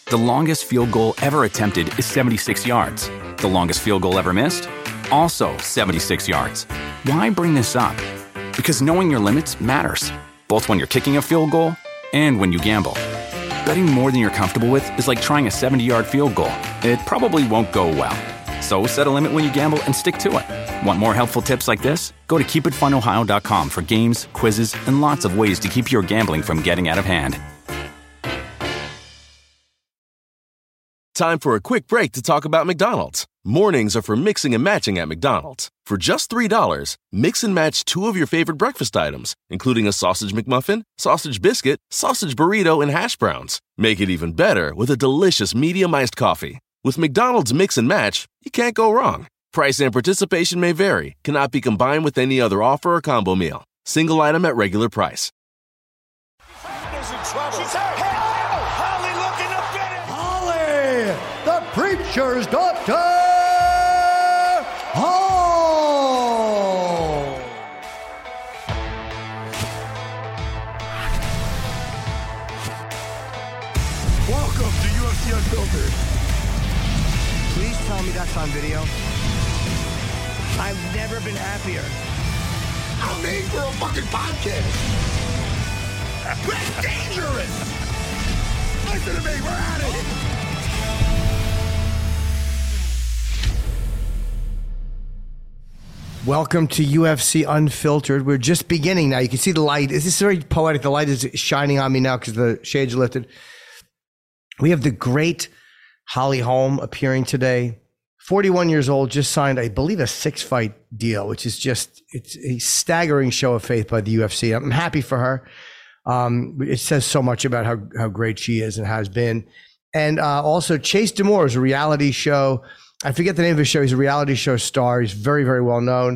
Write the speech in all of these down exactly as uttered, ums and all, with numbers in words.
The longest field goal ever attempted is seventy-six yards. The longest field goal ever missed? Also seventy-six yards. Why bring this up? Because knowing your limits matters, both when you're kicking a field goal and when you gamble. Betting more than you're comfortable with is like trying a seventy-yard field goal. It probably won't go well. So set a limit when you gamble and stick to it. Want more helpful tips like this? Go to keep it fun ohio dot com for games, quizzes, and lots of ways to keep your gambling from getting out of hand. Time for a quick break to talk about McDonald's. Mornings are for mixing and matching at McDonald's. For just three dollars, mix and match two of your favorite breakfast items, including a sausage McMuffin, sausage biscuit, sausage burrito, and hash browns. Make it even better with a delicious medium iced coffee. With McDonald's Mix and Match, you can't go wrong. Price and participation may vary, cannot be combined with any other offer or combo meal. Single item at regular price. Holly's in trouble. She's hurt. Hey, Holly looking to fit it. Holly, the preacher's daughter. Oh! Welcome to U F C Unfiltered. Please tell me that's on video. I've never been happier. I'm made for a fucking podcast. That's dangerous. Listen to me. We're at it. Welcome to U F C Unfiltered. We're just beginning now. You can see the light. This is very poetic. The light is shining on me now because the shades are lifted. We have the great Holly Holm appearing today. forty-one years old, just signed, I believe, a six-fight deal, which is just, it's a staggering show of faith by the U F C. I'm happy for her. Um, it says so much about how, how great she is and has been. And uh, also, Chase D'Amour is a reality show. I forget the name of his show. He's a reality show star. He's very, very well known.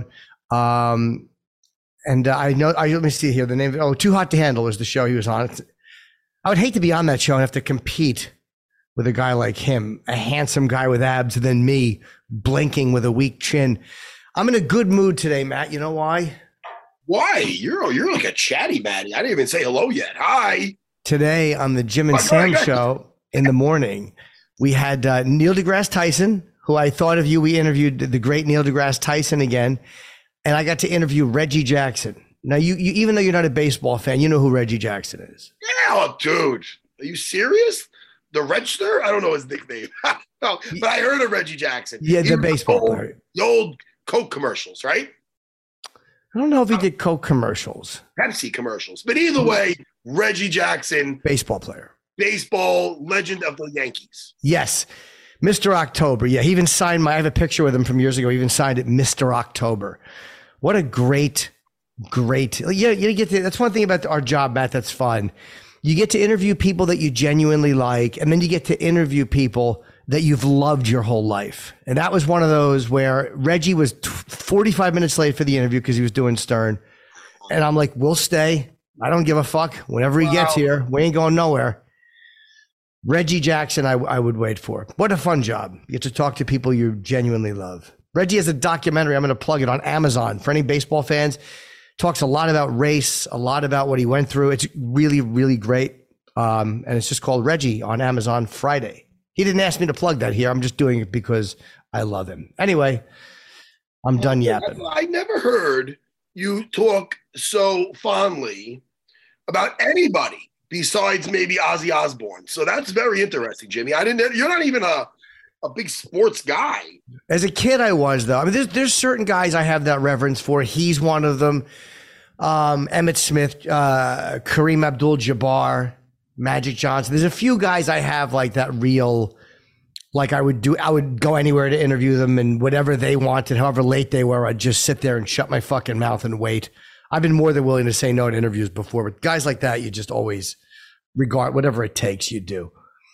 Um, and uh, I know, I, let me see here, the name, oh, Too Hot to Handle is the show he was on. It's, I would hate to be on that show and have to compete with a guy like him, a handsome guy with abs, than me, blinking with a weak chin. I'm in a good mood today, Matt. You know why? Why? You're you're like a chatty Matty. I didn't even say hello yet. Hi. Today on the Jim and Oh, Sam God. show in the morning, we had uh, Neil deGrasse Tyson, who I thought of you. We interviewed the great Neil deGrasse Tyson again, and I got to interview Reggie Jackson. Now, you, you even though you're not a baseball fan, you know who Reggie Jackson is. Yeah, oh, dude. Are you serious? The Regster? I don't know his nickname. No, but I heard of Reggie Jackson. Yeah, the He- baseball old- player. The old Coke commercials, right? I don't know if he did Coke commercials. Pepsi commercials. But either way, Reggie Jackson, Baseball player. baseball legend of the Yankees. Yes. Mister October. Yeah, he even signed my, I have a picture with him from years ago. He even signed it Mister October. What a great, great, yeah, you get to, that's one thing about our job, Matt, that's fun. You get to interview people that you genuinely like, and then you get to interview people that you've loved your whole life. And that was one of those where Reggie was t- forty-five minutes late for the interview because he was doing Stern. And I'm like, we'll stay. I don't give a fuck. Whenever he gets Wow. here, we ain't going nowhere. Reggie Jackson, I, I would wait for. What a fun job. You get to talk to people you genuinely love. Reggie has a documentary. I'm going to plug it on Amazon for any baseball fans. Talks a lot about race, a lot about what he went through. It's really, really great. Um, and it's just called Reggie on Amazon Friday. He didn't ask me to plug that here. I'm just doing it because I love him. Anyway, I'm done yapping. I never heard you talk so fondly about anybody besides maybe Ozzy Osbourne. So that's very interesting, Jimmy. I didn't. You're not even a a big sports guy. As a kid, I was, though. I mean, there's there's certain guys I have that reverence for. He's one of them. Um, Emmett Smith, uh, Kareem Abdul-Jabbar, Magic Johnson. There's a few guys I have like that real, like I would do, I would go anywhere to interview them, and whatever they wanted, however late they were, I'd just sit there and shut my fucking mouth and wait. I've been more than willing to say no to interviews before, but guys like that, you just always regard whatever it takes, you do.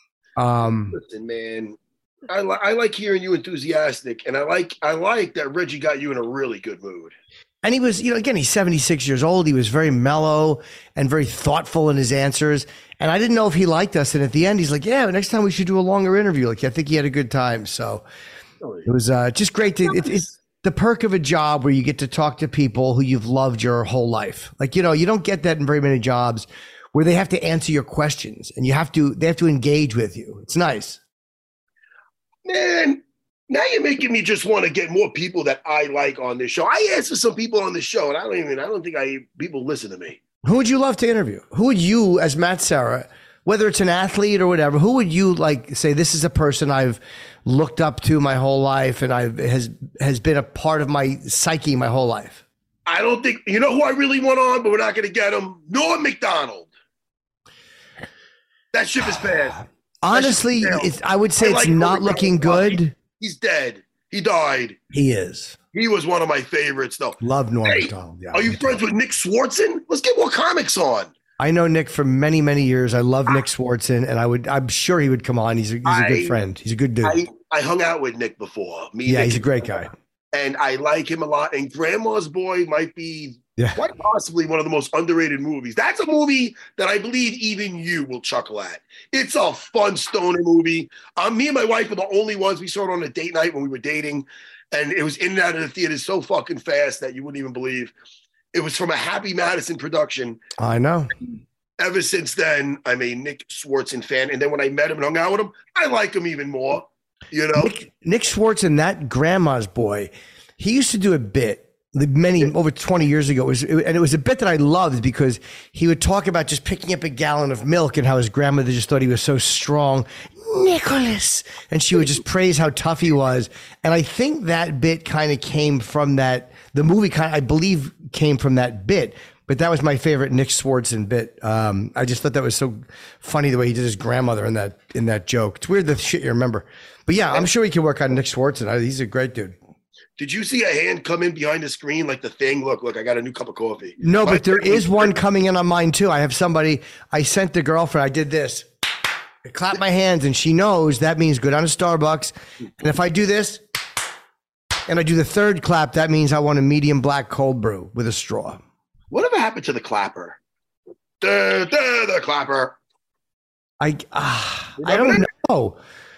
Um, Listen, man, I, li- I like hearing you enthusiastic, and I like I like that Reggie got you in a really good mood. And he was, you know, again, he's seventy-six years old. He was very mellow and very thoughtful in his answers. And I didn't know if he liked us. And at the end, he's like, yeah, next time we should do a longer interview. Like, I think he had a good time. So it was uh, just great to, it, it's the perk of a job where you get to talk to people who you've loved your whole life. Like, you know, you don't get that in very many jobs where they have to answer your questions and you have to, they have to engage with you. It's nice. Man, now you're making me just want to get more people that I like on this show. I answer some people on the show, and I don't even, I don't think I people listen to me. Who would you love to interview? Who would you, as Matt Serra, whether it's an athlete or whatever, who would you like say, this is a person I've looked up to my whole life and I've has has been a part of my psyche my whole life? I don't think, you know who I really want on, but we're not going to get him? Norm Macdonald. That ship is bad. Honestly, it's, I would say I it's like not Norm looking Macdonald. good. He's dead. He died. He is. He was one of my favorites, though. Love Norm Hey, Macdonald. Yeah, are you friends with Nick Swartzen? Let's get more comics on. I know Nick for many, many years. I love Nick Swartzen, and I would, I'm sure he would come on. He's a, he's a good I- friend. He's a good dude. I, I hung out with Nick before. Me, yeah, Nick, he's a great guy. and I like him a lot. And Grandma's Boy might be Yeah. quite possibly one of the most underrated movies. That's a movie that I believe even you will chuckle at. It's a fun stoner movie. Um, me and my wife were the only ones. We saw it on a date night when we were dating, and it was in and out of the theater so fucking fast that you wouldn't even believe. It was from a Happy Madison production. I know. Ever since then, I'm a Nick Swartzen fan. And then when I met him and hung out with him, I like him even more. You know, Nick, Nick Swartzen, that Grandma's Boy, he used to do a bit many over twenty years ago. It was, and it was a bit that I loved because he would talk about just picking up a gallon of milk and how his grandmother just thought he was so strong. Nicholas. And she would just praise how tough he was. And I think that bit kind of came from that, the movie kind of, I believe, came from that bit. But that was my favorite Nick Swartzen bit. Um, I just thought that was so funny the way he did his grandmother in that in that joke. It's weird the shit you remember. But yeah, I'm sure he can work on Nick Swartzen. He's a great dude. did you see a hand come in behind the screen like the thing? Look, look, I got a new cup of coffee. No, My but there friend is was- one coming in on mine too. I have somebody, I sent the girlfriend, I did this. I clap my hands and she knows that means go down to Starbucks. And if I do this and I do the third clap, that means I want a medium black cold brew with a straw. Whatever happened to the clapper? The, the, the clapper. I uh, I don't know.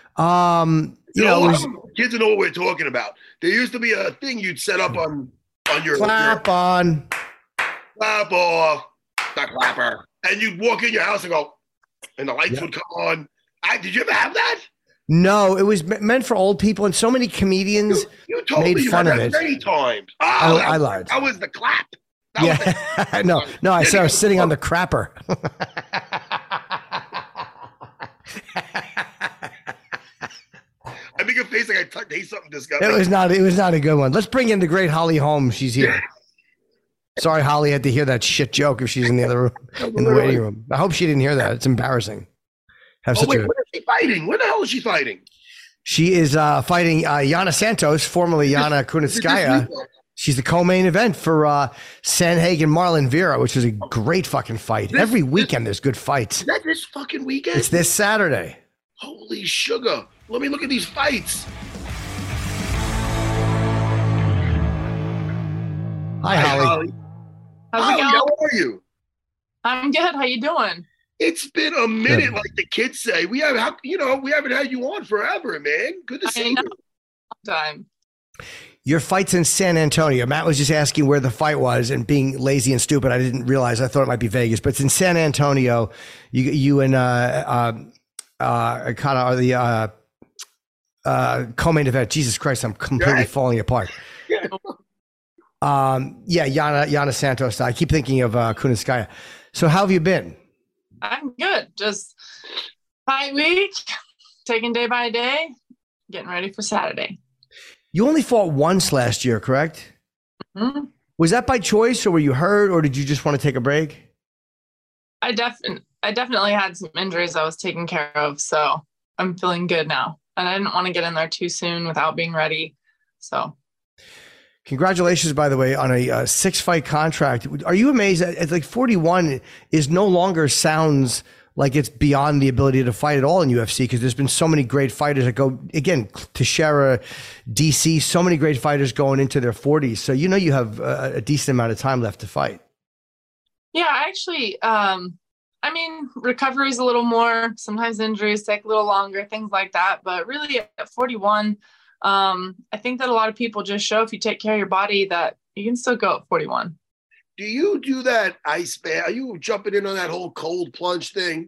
Um, you You know, know, it was kids know what we're talking about. There used to be a thing you'd set up on on your clap your on. clap off the clapper, and you'd walk in your house and go, and the lights Yeah. would come on. I, did you ever have that? No, it was me- meant for old people, and so many comedians. You, you told made me you fun had of that it. many times. Oh, I- that, I lied. That was the clap. That was the- Yeah, no, no. I said I was sitting on the crapper. I make a face like I t- taste something disgusting. It was not. It was not a good one. Let's bring in the great Holly Holmes. She's here. Sorry, Holly had to hear that shit joke if she's in the other room, in the waiting room. I hope she didn't hear that. It's embarrassing. Have Oh, such wait, a. what is she fighting? What the hell is she fighting? She is uh, fighting uh, Yana Santos, formerly Yana Kunitskaya. She's the co-main event for uh, Sanhagen Marlon Vera, which is a great fucking fight. This- Every weekend there's good fights. Is that this fucking weekend? It's this Saturday. Holy sugar. Let me look at these fights. Hi, Holly. How's Holly, it going? how are you? I'm good. How you doing? It's been a minute, Good. like the kids say. We have, how, you know, we haven't had you on forever, man. Good to I see know. you. Time. Your fight's in San Antonio. Matt was just asking where the fight was, and being lazy and stupid, I didn't realize. I thought it might be Vegas, but it's in San Antonio. You, you and uh, uh, uh, kind of are the uh, uh, co-main event. Jesus Christ, I'm completely Right. falling apart. Yeah. Um, yeah, Yana Yana Santos. I keep thinking of uh, Kunitskaya. So, how have you been? I'm good. Just fight week, taking day by day, getting ready for Saturday. You only fought once last year, correct? Mhm. Was that by choice, or were you hurt, or did you just want to take a break? I definitely, I definitely had some injuries I was taking care of, so I'm feeling good now. And I didn't want to get in there too soon without being ready. So Congratulations, by the way, on a uh, six-fight contract. Are you amazed? It's like forty-one is no longer sounds like it's beyond the ability to fight at all in U F C, because there's been so many great fighters that go, again, Teixeira, D C, so many great fighters going into their forties. So you know you have a, a decent amount of time left to fight. yeah, I actually, um, I mean, recovery is a little more. Sometimes injuries take a little longer, things like that. But really, at forty-one, um, I think that a lot of people just show if you take care of your body that you can still go at forty-one. do you do that ice bath? Are you jumping in on that whole cold plunge thing?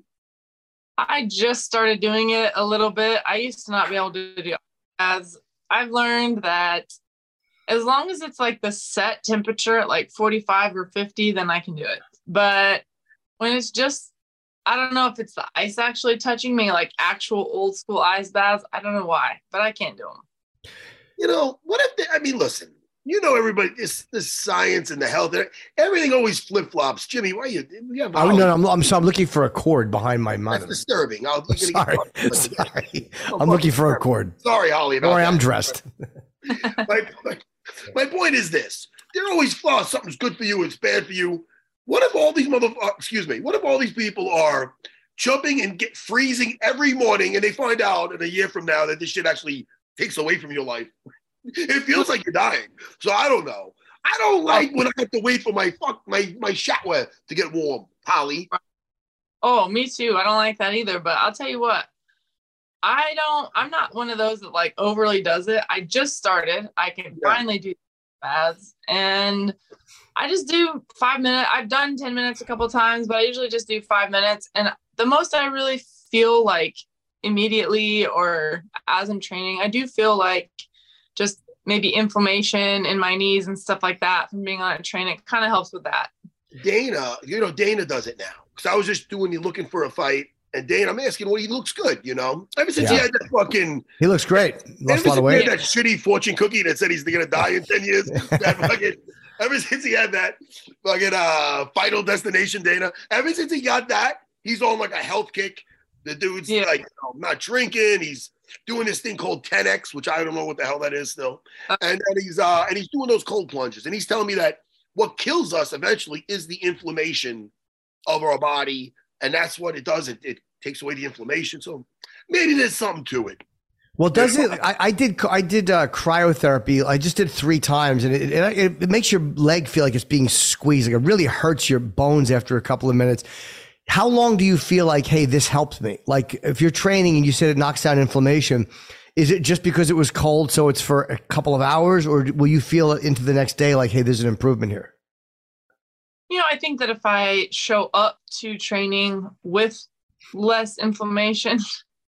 I just started doing it a little bit. I used to not be able to do it. As I've learned that as long as it's like the set temperature at like forty-five or fifty, then I can do it. But when it's just, I don't know if it's the ice actually touching me, like actual old school ice baths. I don't know why, but I can't do them. You know, what if, they, I mean, listen, you know, everybody, this, this science and the health, everything always flip flops. Jimmy, why are you? you have oh, no, no, I'm, I'm, so I'm looking for a cord behind my monitor. That's disturbing. I'll, sorry. sorry. I'm looking for a cord. Sorry, Holly. Don't worry, that. I'm dressed. my, my, my point is this. They're always flaws. Something's good for you. It's bad for you. What if all these mother, uh, excuse me, what if all these people are jumping and get freezing every morning and they find out in a year from now that this shit actually takes away from your life? It feels like you're dying. So I don't know. I don't like when I have to wait for my fuck my my shower to get warm, Holly. Oh, me too. I don't like that either. But I'll tell you what, I don't. I'm not one of those that like overly does it. I just started. I can yeah. finally do baths, and I just do five minutes. I've done ten minutes a couple times, but I usually just do five minutes. And the most I really feel like immediately or as I'm training, I do feel like just maybe inflammation in my knees and stuff like that from being on a train. It kind of helps with that. Dana, you know, Dana does it now. Because I was just doing you looking for a fight. And Dana, I'm asking, well, he looks good, you know? Ever since yeah. he had that fucking... He looks great. Lost a lot of weight. He had that shitty fortune cookie that said he's going to die in ten years. That fucking... Ever since he had that fucking uh, Final Destination, Dana, ever since he got that, he's on like a health kick. The dude's yeah. like, you know, not drinking. He's doing this thing called ten X, which I don't know what the hell that is still. And, and he's uh, and he's doing those cold plunges. And he's telling me that what kills us eventually is the inflammation of our body. And that's what it does. It, it takes away the inflammation. So maybe there's something to it. Well, does it? I, I did. I did uh, cryotherapy. I just did three times, and it, it, it makes your leg feel like it's being squeezed. Like it really hurts your bones after a couple of minutes. How long do you feel like, hey, this helps me? Like if you're training and you said it knocks down inflammation, is it just because it was cold, so it's for a couple of hours, or will you feel it into the next day like, hey, there's an improvement here? You know, I think that if I show up to training with less inflammation,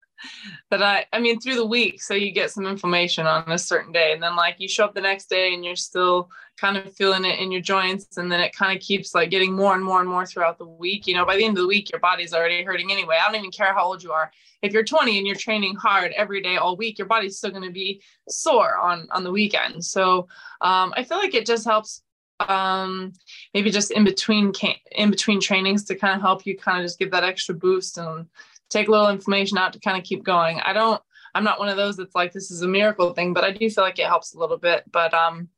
that I, I mean, through the week, so you get some inflammation on a certain day, and then like you show up the next day and you're still kind of feeling it in your joints, and then it kind of keeps like getting more and more and more throughout the week. You know, by the end of the week, your body's already hurting anyway. I don't even care how old you are. If you're twenty and you're training hard every day all week, your body's still going to be sore on, on the weekend. So um, I feel like it just helps um, maybe just in between, in between trainings to kind of help you kind of just give that extra boost and take a little inflammation out to kind of keep going. I don't, I'm not one of those that's like, this is a miracle thing, but I do feel like it helps a little bit. But um,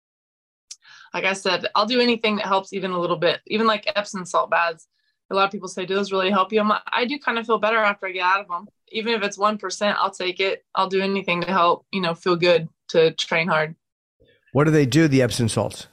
like I said, I'll do anything that helps even a little bit, even like Epsom salt baths. A lot of people say, do those really help you? I'm, I do kind of feel better after I get out of them. Even if it's one percent, I'll take it. I'll do anything to help, you know, feel good to train hard. What do they do, the Epsom salts?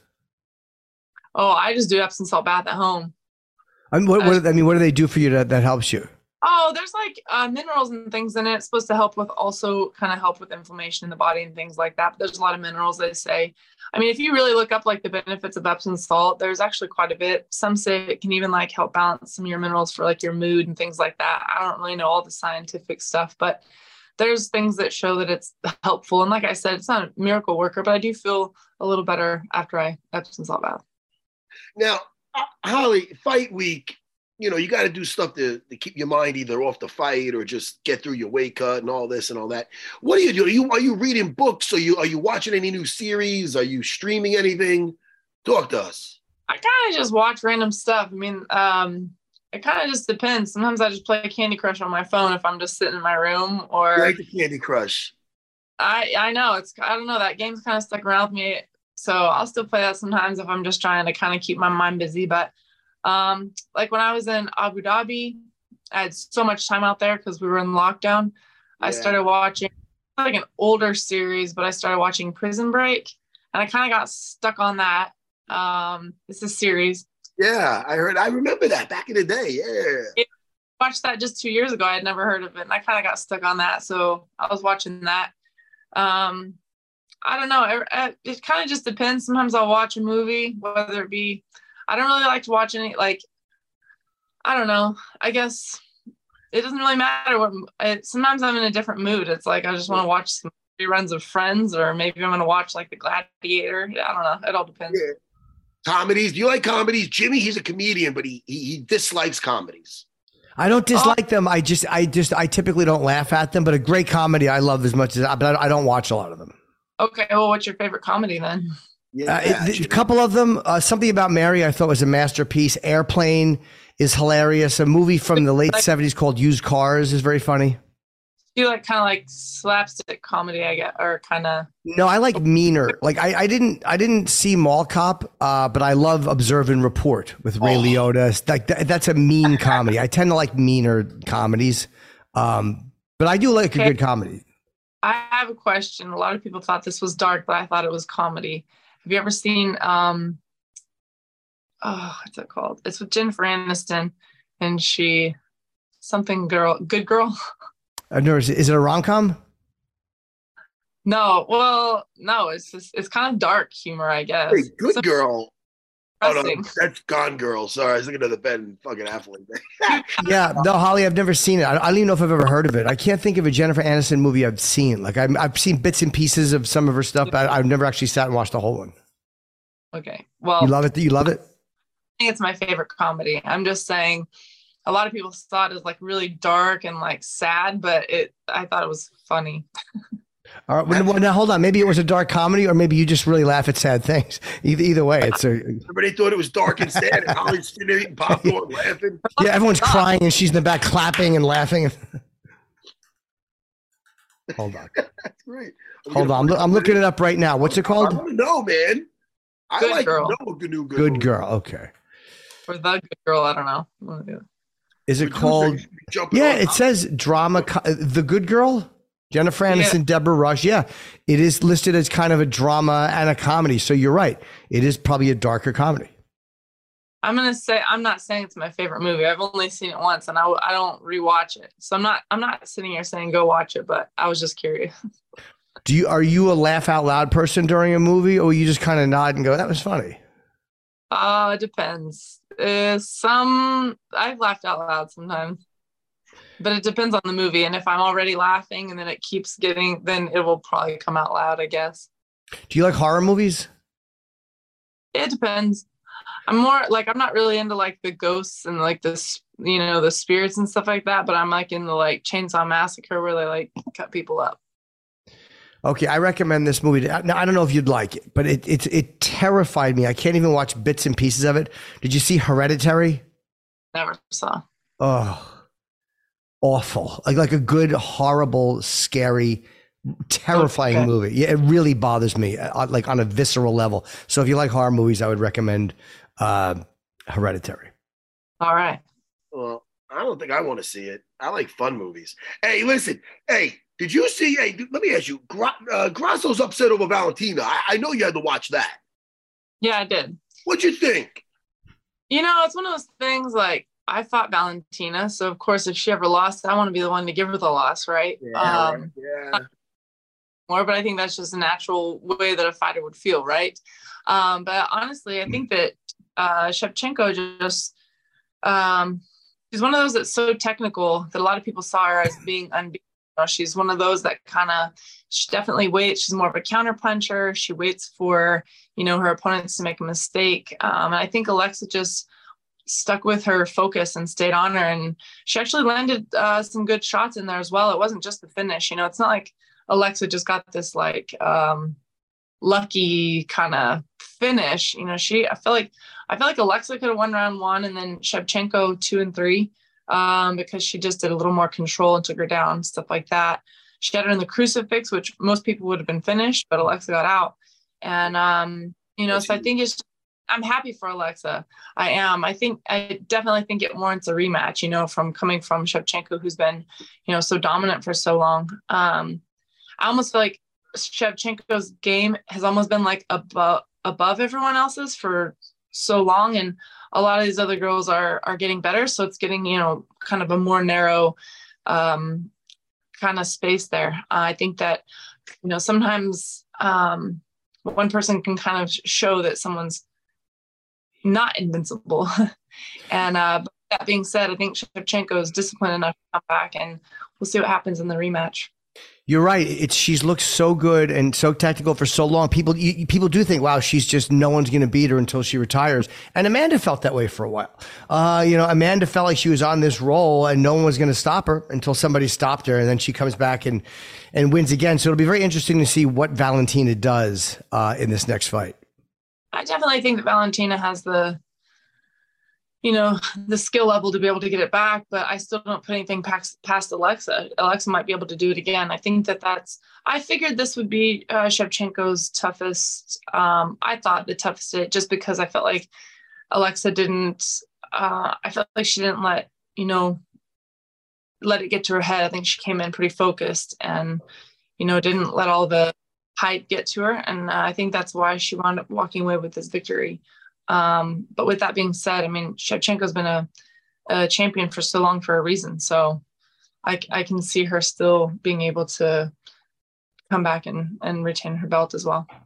Oh, I just do Epsom salt bath at home. I mean, what, what, I mean, what do they do for you that, that helps you? Oh, there's like uh, minerals and things in it. It's supposed to help with also kind of help with inflammation in the body and things like that. But there's a lot of minerals, they say. I mean, if you really look up like the benefits of Epsom salt, there's actually quite a bit. Some say it can even like help balance some of your minerals for like your mood and things like that. I don't really know all the scientific stuff, but there's things that show that it's helpful. And like I said, it's not a miracle worker, but I do feel a little better after I Epsom salt bath. Now, Holly, fight week, you know, you got to do stuff to, to keep your mind either off the fight or just get through your weight cut and all this and all that. What do you do? Are you, are you reading books? Are you, are you watching any new series? Are you streaming anything? Talk to us. I kind of just watch random stuff. I mean, um, it kind of just depends. Sometimes I just play Candy Crush on my phone if I'm just sitting in my room, or I like the Candy Crush. I, I know it's, I don't know, that game's kind of stuck around with me. So I'll still play that sometimes if I'm just trying to kind of keep my mind busy. But Um, like when I was in Abu Dhabi, I had so much time out there because we were in lockdown. Yeah. I started watching like an older series, but I started watching Prison Break, and I kind of got stuck on that. Um, it's a series. Yeah, I heard. I remember that back in the day. Yeah, it, I watched that just two years ago. I had never heard of it, and I kind of got stuck on that. So I was watching that. Um, I don't know. It, it kind of just depends. Sometimes I'll watch a movie, whether it be I don't really like to watch any, like, I don't know. I guess it doesn't really matter what, it, sometimes I'm in a different mood. It's like, I just want to watch some reruns of Friends, or maybe I'm going to watch like The Gladiator. I don't know. It all depends. Yeah. Comedies. Do you like comedies? Jimmy, he's a comedian, but he, he, he dislikes comedies. I don't dislike them. I just, I just, I typically don't laugh at them, but a great comedy I love as much as, but I don't watch a lot of them. Okay. Well, what's your favorite comedy then? Yeah. Uh, it, a couple of them, uh, Something About Mary, I thought was a masterpiece. Airplane is hilarious. A movie from the late seventies called Used Cars is very funny. You like kind of like slapstick comedy, I get, or kind of. No, I like meaner. Like I, I didn't, I didn't see Mall Cop, uh, but I love Observe and Report with Ray oh. Liotta. Like th- that's a mean comedy. I tend to like meaner comedies, um, but I do like okay. a good comedy. I have a question. A lot of people thought this was dark, but I thought it was comedy. Have you ever seen? Um, oh, what's it called? It's with Jennifer Aniston, and she something girl, good girl. I've never seen, is it a rom-com? No, well, no, it's just, it's kind of dark humor, I guess. Hey, good so, girl. Oh, no, that's Gone Girl. Sorry, I was looking at the Ben fucking Affleck. Yeah, no, Holly, I've never seen it. I, I don't even know if I've ever heard of it. I can't think of a Jennifer Aniston movie I've seen. Like I've, I've seen bits and pieces of some of her stuff, but I, I've never actually sat and watched the whole one. Okay, well, you love it. You love it. I think it's my favorite comedy. I'm just saying. A lot of people saw it as like really dark and like sad, but it, I thought it was funny. All right. Well, now hold on. Maybe it was a dark comedy, or maybe you just really laugh at sad things. Either, either way, it's a. Everybody thought it was dark and sad, and Holly's sitting there eating popcorn, laughing. Yeah, everyone's crying, and she's in the back clapping and laughing. Hold on. That's great. I'm hold on. I'm, I'm looking it up right now. What's it called? I want to know, man. I good like girl. to know good, good, good girl. Okay. Or the good girl. I don't know. Is it called? Yeah, it says drama. The Good Girl, Jennifer Aniston, yeah. Deborah Rush. Yeah, it is listed as kind of a drama and a comedy. So you're right. It is probably a darker comedy. I'm gonna say I'm not saying it's my favorite movie. I've only seen it once, and I I don't rewatch it. So I'm not I'm not sitting here saying go watch it. But I was just curious. Do you are you a laugh out loud person during a movie, or you just kind of nod and go, "That was funny"? Uh, it depends. Uh, some I've laughed out loud sometimes, but it depends on the movie. And if I'm already laughing and then it keeps getting, then it will probably come out loud, I guess. Do you like horror movies? It depends. I'm more like, I'm not really into like the ghosts and like this, you know, the spirits and stuff like that, but I'm like in the like Chainsaw Massacre where they like cut people up. Okay, I recommend this movie. Now, I don't know if you'd like it, but it, it it terrified me. I can't even watch bits and pieces of it. Did you see Hereditary? Never saw. Oh, awful. Like like a good, horrible, scary, terrifying okay. movie. Yeah, it really bothers me, uh, like on a visceral level. So if you like horror movies, I would recommend uh, Hereditary. All right. Well, I don't think I want to see it. I like fun movies. Hey, listen. Hey. Did you see? Hey, let me ask you. Gra- uh, Grasso's upset over Valentina. I-, I know you had to watch that. Yeah, I did. What'd you think? You know, it's one of those things. Like I fought Valentina, so of course, if she ever lost, I want to be the one to give her the loss, right? Yeah. Um, yeah. More, but I think that's just a natural way that a fighter would feel, right? Um, but honestly, I think that uh, Shevchenko just. Um, she's one of those that's so technical that a lot of people saw her as being unbeatable. You know, she's one of those that kind of, she definitely waits. She's more of a counter puncher. She waits for, you know, her opponents to make a mistake. Um, and I think Alexa just stuck with her focus and stayed on her. And she actually landed uh, some good shots in there as well. It wasn't just the finish. You know, it's not like Alexa just got this like um, lucky kind of finish. You know, she, I feel like, I feel like Alexa could have won round one and then Shevchenko two and three. Um, because she just did a little more control and took her down, stuff like that. She had her in the crucifix, which most people would have been finished, but Alexa got out. And, um, you know, so I think it's, I'm happy for Alexa. I am. I think, I definitely think it warrants a rematch, you know, from coming from Shevchenko, who's been, you know, so dominant for so long. Um, I almost feel like Shevchenko's game has almost been like above, above everyone else's for so long. And a lot of these other girls are are getting better. So it's getting, you know, kind of a more narrow um, kind of space there. Uh, I think that, you know, sometimes um, one person can kind of show that someone's, not invincible. and uh, but that being said, I think Shevchenko is disciplined enough to come back, and we'll see what happens in the rematch. You're right. It's she's looked so good and so technical for so long. People you, people do think, wow, she's just no one's going to beat her until she retires. And Amanda felt that way for a while. Uh, you know, Amanda felt like she was on this roll and no one was going to stop her until somebody stopped her, and then she comes back and and wins again. So it'll be very interesting to see what Valentina does uh, in this next fight. I definitely think that Valentina has the, you know, the skill level to be able to get it back, but I still don't put anything past, past Alexa. Alexa might be able to do it again. I think that that's, I figured this would be uh, Shevchenko's toughest. Um, I thought the toughest hit, just because I felt like Alexa didn't, uh, I felt like she didn't let, you know, let it get to her head. I think she came in pretty focused and, you know, didn't let all the height get to her. And uh, I think that's why she wound up walking away with this victory. Um, but with that being said, I mean, Shevchenko's been a, a champion for so long for a reason. So I, I can see her still being able to come back and, and retain her belt as well.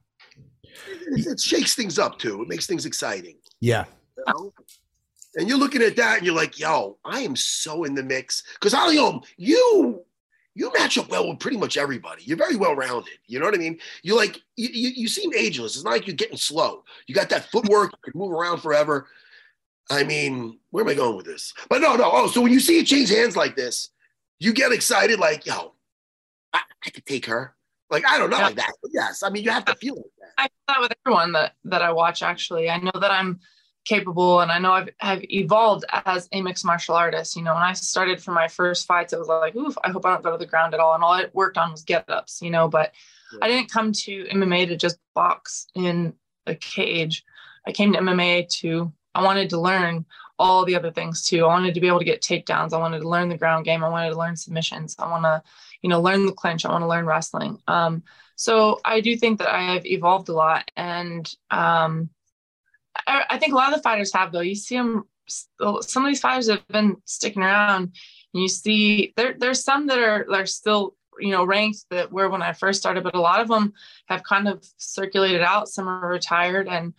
It, it shakes things up too. It makes things exciting. Yeah. You know? And you're looking at that and you're like, yo, I am so in the mix. Because Aliom, you you match up well with pretty much everybody. You're very well-rounded. You know what I mean? You're like, you, you, you seem ageless. It's not like you're getting slow. You got that footwork. You can move around forever. I mean, where am I going with this? But no, no. Oh, so when you see it change hands like this, you get excited like, yo, I, I could take her. Like, I don't know, Yeah. like that. But yes, I mean, you have to feel like that. I feel that with everyone that, that I watch, actually. I know that I'm capable, and I know I've have evolved as a mixed martial artist. You know, when I started for my first fights, it was like, oof, I hope I don't go to the ground at all. And all I worked on was get-ups, you know, but yeah. I didn't come to M M A to just box in a cage. I came to M M A to, I wanted to learn all the other things too. I wanted to be able to get takedowns. I wanted to learn the ground game. I wanted to learn submissions. I want to, you know, learn the clinch. I want to learn wrestling. Um, so I do think that I have evolved a lot. And, um, I think a lot of the fighters have, though. You see them, some of these fighters have been sticking around, and you see there, there's some that are, are still, you know, ranked that were when I first started, but a lot of them have kind of circulated out. Some are retired. And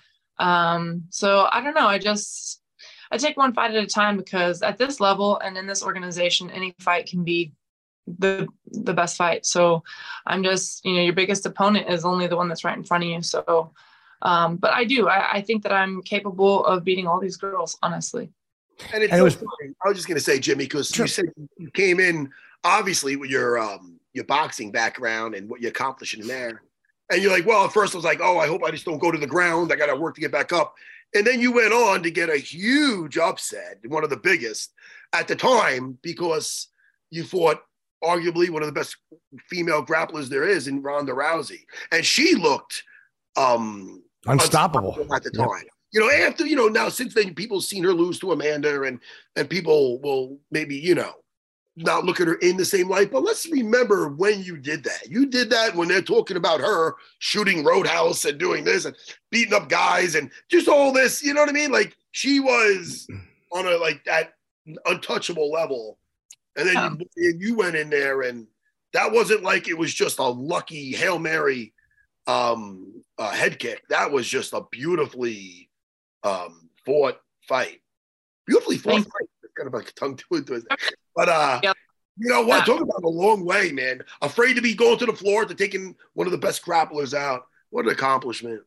um, so I don't know. I just, I take one fight at a time, because at this level and in this organization, any fight can be the the best fight. So I'm just, you know, your biggest opponent is only the one that's right in front of you. So Um, but I do. I, I think that I'm capable of beating all these girls, honestly. And it's and it was, so I was just going to say, Jimmy, because sure. you said you came in obviously with your um, your boxing background and what you accomplished in there, and you're like, well, at first I was like, oh, I hope I just don't go to the ground. I got to work to get back up. And then you went on to get a huge upset, one of the biggest at the time, because you fought arguably one of the best female grapplers there is in Ronda Rousey, and she looked um, unstoppable at the time. Yep. You know, after, you know, now since then, people seen her lose to Amanda, and and people will maybe, you know, not look at her in the same light. But let's remember when you did that. You did that when they're talking about her shooting Roadhouse and doing this and beating up guys and just all this, you know what I mean? Like, she was on a, like, that untouchable level. And then oh. you, you went in there, and that wasn't like it was just a lucky Hail Mary um, uh, head kick. That was just a beautifully um, fought fight. Beautifully fought Thanks. fight. It's kind of like a tongue twister. But, uh, yep. you know what? Talk about a long way, man. Afraid to be going to the floor to taking one of the best grapplers out. What an accomplishment.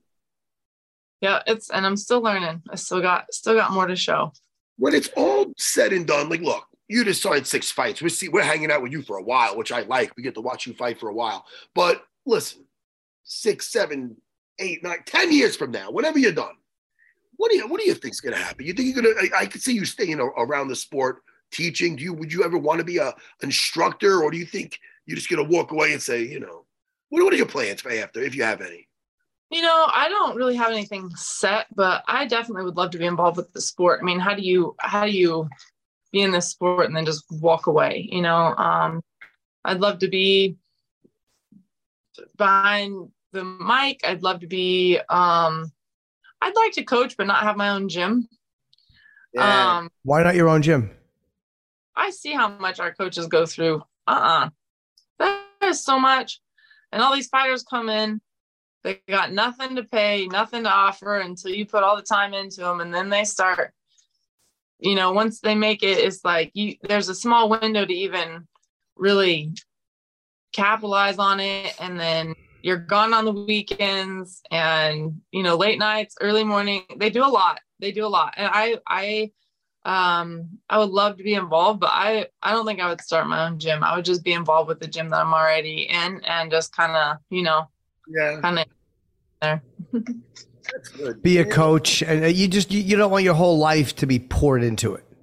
Yeah, it's, and I'm still learning. I still got, still got more to show. When it's all said and done, like, look, you just signed six fights. We see, we're hanging out with you for a while, which I like. We get to watch you fight for a while. But listen, six, seven, eight, nine, ten years from now, whenever you're done, what do you what do you think's gonna happen? You think you're gonna? I, I could see you staying around the sport, teaching. Do you would you ever want to be a instructor, or do you think you're just gonna walk away and say, you know, what what are your plans for after, if you have any? You know, I don't really have anything set, but I definitely would love to be involved with the sport. I mean, how do you how do you be in this sport and then just walk away? You know, um, I'd love to be behind the mic. I'd love to be, um, I'd like to coach, but not have my own gym. Yeah. Um, Why not your own gym? I see how much our coaches go through. Uh-uh. That is so much. And all these fighters come in They got nothing to pay, nothing to offer until you put all the time into them. And then they start, you know, once they make it, it's like you, there's a small window to even really capitalize on it. And then you're gone on the weekends and, you know, late nights, early morning. They do a lot. They do a lot. And I, I, um, I would love to be involved, but I, I don't think I would start my own gym. I would just be involved with the gym that I'm already in and just kind of, you know, Yeah. kind of there. That's good. Be a coach, and you just you, you don't want your whole life to be poured into it.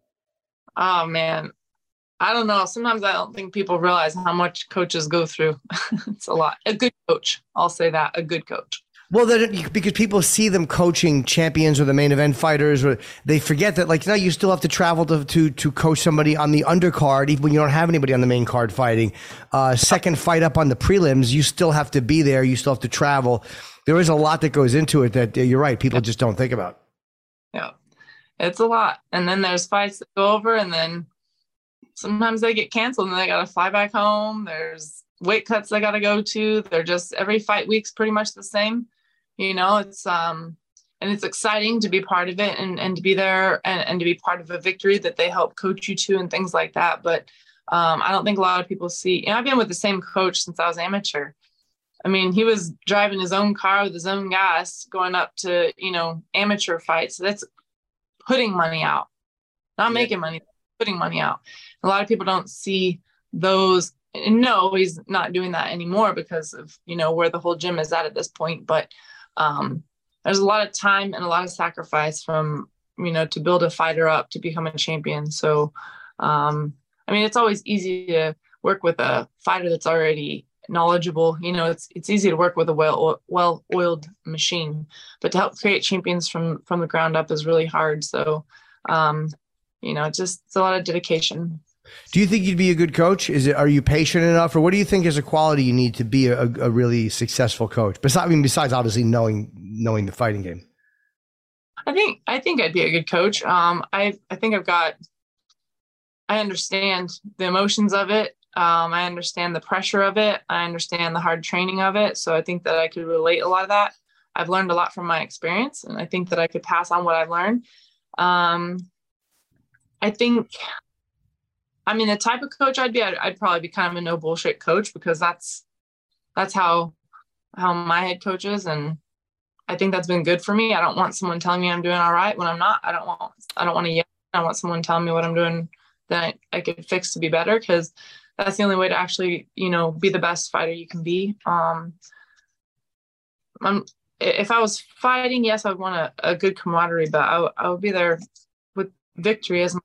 Oh man, I don't know. Sometimes I don't think people realize how much coaches go through. It's a lot. A good coach, I'll say that. A good coach. Well, then, because people see them coaching champions or the main event fighters, or they forget that, like, you know, you still have to travel to to, to coach somebody on the undercard, even when you don't have anybody on the main card fighting. Uh, second fight up on the prelims, you still have to be there. You still have to travel. There is a lot that goes into it that, uh, you're right, people just don't think about. Yeah, it's a lot. And then there's fights that go over, and then sometimes they get canceled and they got to fly back home. There's weight cuts they got to go to. They're just, every fight week's pretty much the same. You know, it's, um, and it's exciting to be part of it and, and to be there and, and to be part of a victory that they help coach you to and things like that. But um, I don't think a lot of people see, you know, I've been with the same coach since I was amateur. I mean, he was driving his own car with his own gas going up to, you know, amateur fights. So that's putting money out, not making money, putting money out. A lot of people don't see those. And no, he's not doing that anymore because of, you know, where the whole gym is at at this point. But um, there's a lot of time and a lot of sacrifice from, you know, to build a fighter up to become a champion. So, um, I mean, it's always easy to work with a fighter that's already knowledgeable. You know, it's it's easy to work with a well well oiled machine, but to help create champions from from the ground up is really hard. So, um, you know, it's just it's a lot of dedication. Do you think you'd be a good coach? Is it, are you patient enough, or what do you think is a quality you need to be a, a really successful coach? Besides, I mean, besides obviously knowing knowing the fighting game. I think I think I'd be a good coach. Um, I I think I've got. I understand the emotions of it. Um, I understand the pressure of it. I understand the hard training of it. So I think that I could relate a lot of that. I've learned a lot from my experience, and I think that I could pass on what I've learned. Um, I think. I mean, the type of coach I'd be, I'd, I'd probably be kind of a no bullshit coach because that's, that's how, how my head coach is. And I think that's been good for me. I don't want someone telling me I'm doing all right when I'm not. I don't want, I don't want to yell. I want someone telling me what I'm doing that I, I could fix to be better. Cause that's the only way to actually, you know, be the best fighter you can be. Um, I'm, if I was fighting, yes, I would want a, a good camaraderie, but I, I would be there with victory as my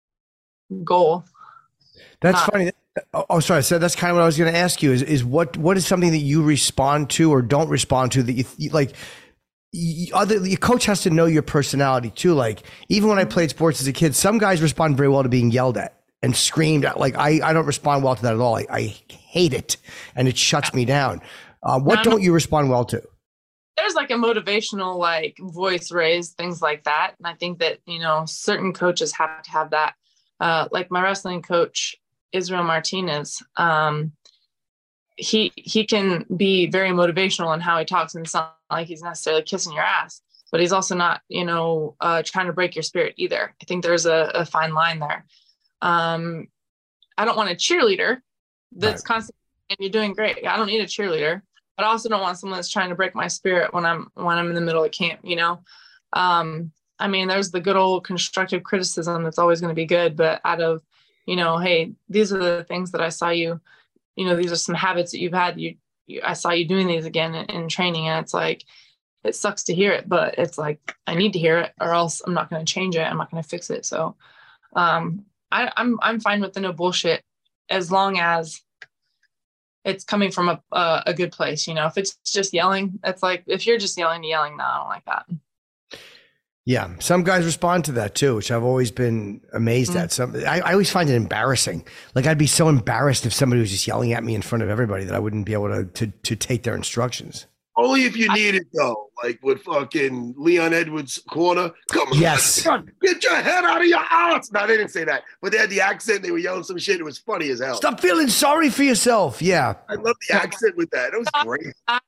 goal. That's Not, funny. Oh, sorry. So that's kind of what I was going to ask you is, is what, what is something that you respond to or don't respond to that you, you like you, other, your coach has to know your personality too. Like even when I played sports as a kid, some guys respond very well to being yelled at and screamed at. Like I, I don't respond well to that at all. I, I hate it and it shuts me down. Uh, what don't you respond well to? There's like a motivational, like voice raised, things like that. And I think that, you know, certain coaches have to have that. Uh, like my wrestling coach, Israel Martinez, um, he he can be very motivational in how he talks, and it's not like he's necessarily kissing your ass, but he's also not, you know, uh, trying to break your spirit either. I think there's a, a fine line there. Um, I don't want a cheerleader that's right. Constantly, and you're doing great. I don't need a cheerleader, but I also don't want someone that's trying to break my spirit when I'm when I'm in the middle of camp. You know, um, I mean, there's the good old constructive criticism that's always going to be good, but out of, you know, hey, these are the things that I saw you, you know, these are some habits that you've had. You, you I saw you doing these again in, in training. And it's like, it sucks to hear it, but it's like, I need to hear it or else I'm not going to change it. I'm not going to fix it. So um, I, I'm, I'm fine with the no bullshit as long as it's coming from a, a, a good place. You know, if it's just yelling, it's like, if you're just yelling, yelling, no, I don't like that. Yeah, some guys respond to that too, which I've always been amazed mm-hmm. at. Some, I, I always find it embarrassing. Like I'd be so embarrassed if somebody was just yelling at me in front of everybody that I wouldn't be able to to, to take their instructions. Only if you need it though, like with fucking Leon Edwards' corner. Come on, yes, get your head out of your ass. No, they didn't say that, but they had the accent. They were yelling some shit. It was funny as hell. Stop feeling sorry for yourself. Yeah, I love the accent with that. It was great.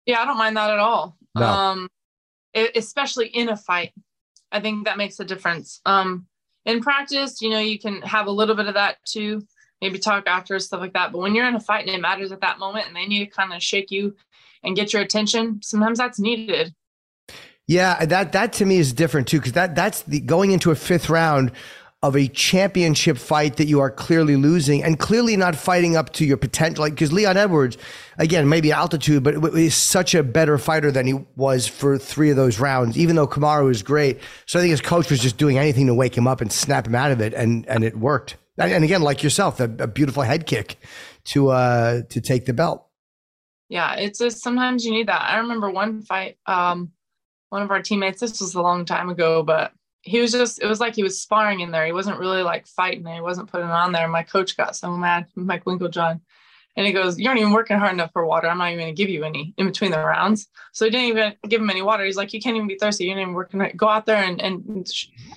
Yeah, I don't mind that at all. No. Um, it, especially in a fight. I think that makes a difference. Um, in practice, you know, you can have a little bit of that too, maybe talk after, stuff like that. But when you're in a fight and it matters at that moment and they need to kind of shake you and get your attention, sometimes that's needed. Yeah, that that to me is different too, because that that's the going into a fifth round of a championship fight that you are clearly losing and clearly not fighting up to your potential. Like, because Leon Edwards, again, maybe altitude, but is such a better fighter than he was for three of those rounds, even though Kamaru was great. So I think his coach was just doing anything to wake him up and snap him out of it, and and it worked. And, and again, like yourself, a, a beautiful head kick to uh to take the belt. Yeah, it's just sometimes you need that. I remember one fight, um, one of our teammates, this was a long time ago, but he was just, it was like he was sparring in there. He wasn't really like fighting. He wasn't putting it on there. My coach got so mad, Mike Winklejohn. And he goes, you aren't even working hard enough for water. I'm not even going to give you any in between the rounds. So he didn't even give him any water. He's like, you can't even be thirsty. You're not even working. Go out there. And, and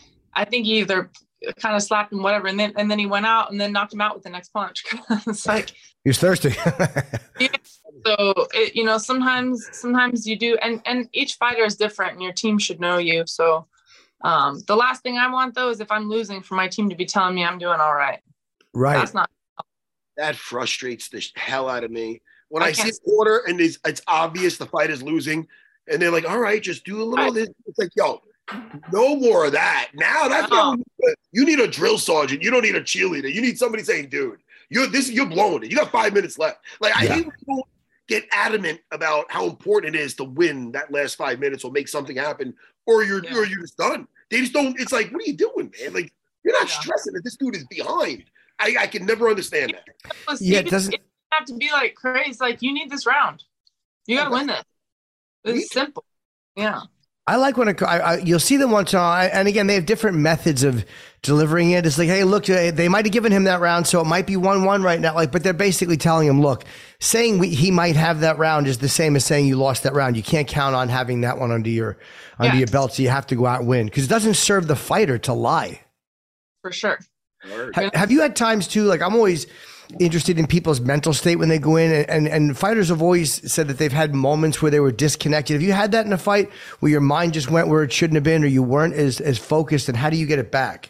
I think he either kind of slapped him, whatever. And then, and then he went out and then knocked him out with the next punch. It's like, he's thirsty. yeah. So, it, you know, sometimes, sometimes you do. And, and each fighter is different and your team should know you. So, Um, the last thing I want though is if I'm losing, for my team to be telling me I'm doing all right. Right. That's not. That frustrates the hell out of me. When I, I see can't- a quarter and it's, it's obvious the fight is losing, and they're like, all right, just do a little of this. It's like, yo, no more of that. Now that's No. what you need a drill sergeant. You don't need a cheerleader. You need somebody saying, dude, you're this, you're blowing it. You got five minutes left. Like, I Yeah. hate when people get adamant about how important it is to win that last five minutes or make something happen, or you're, Yeah. or you're just done. They just don't, it's like, what are you doing, man? Like, you're not Yeah. stressing that this dude is behind. I, I can never understand that. Plus, Yeah, you it doesn't- it doesn't have to be like crazy. It's like, you need this round. You got to win this. It's simple. Yeah. I like when it, I, I, you'll see them once in a while, and again, they have different methods of delivering it. It's like, hey, look, they might have given him that round, so it might be one one right now. Like, but they're basically telling him, look, saying we, he might have that round is the same as saying you lost that round. You can't count on having that one under your under Yeah. your belt, so you have to go out and win, because it doesn't serve the fighter to lie. For sure. Ha- Have you had times too? Like, I'm always interested in people's mental state when they go in, and, and, and fighters have always said that they've had moments where they were disconnected. Have you had that in a fight where your mind just went where it shouldn't have been, or you weren't as, as focused, and how do you get it back?